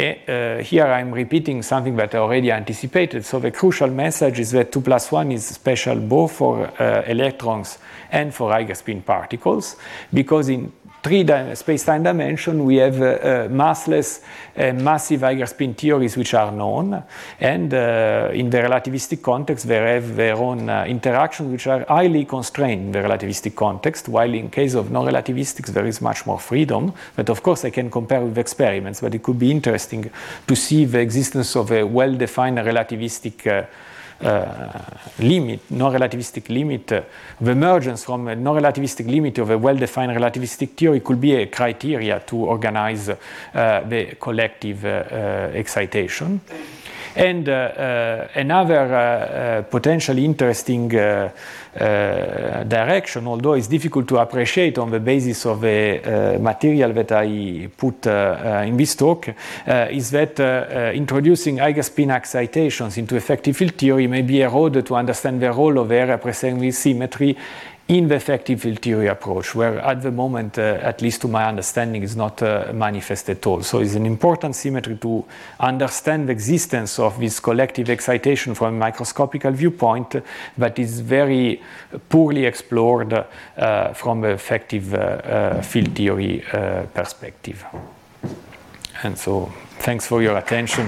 uh, here I'm repeating something that I already anticipated. So the crucial message is that two plus one is special both for uh, electrons and for Eigerspin particles, because in three di- space-time dimension, we have uh, uh, massless and massive Eiger spin theories which are known, and uh, in the relativistic context they have their own uh, interactions which are highly constrained in the relativistic context, while in case of non-relativistics there is much more freedom. But of course I can compare with experiments, but it could be interesting to see the existence of a well-defined relativistic uh, Uh, limit, non-relativistic limit, uh, the emergence from a non-relativistic limit of a well-defined relativistic theory could be a criteria to organize uh, the collective uh, uh, excitation. And uh, uh, another uh, uh, potentially interesting uh, uh, direction, although it's difficult to appreciate on the basis of the uh, material that I put uh, uh, in this talk, uh, is that uh, uh, introducing Eiger spin excitations into effective field theory may be a road to understand the role of area preceding symmetry in the effective field theory approach, where at the moment, uh, at least to my understanding, is not uh, manifest at all. So it's an important symmetry to understand the existence of this collective excitation from a microscopical viewpoint, but is very poorly explored uh, from the effective uh, uh, field theory uh, perspective. And so, thanks for your attention.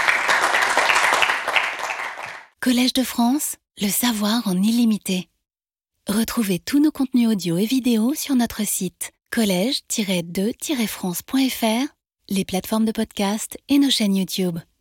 Collège de France, le savoir en illimité. Retrouvez tous nos contenus audio et vidéo sur notre site collège tiret de tiret france point f r, les plateformes de podcast et nos chaînes YouTube.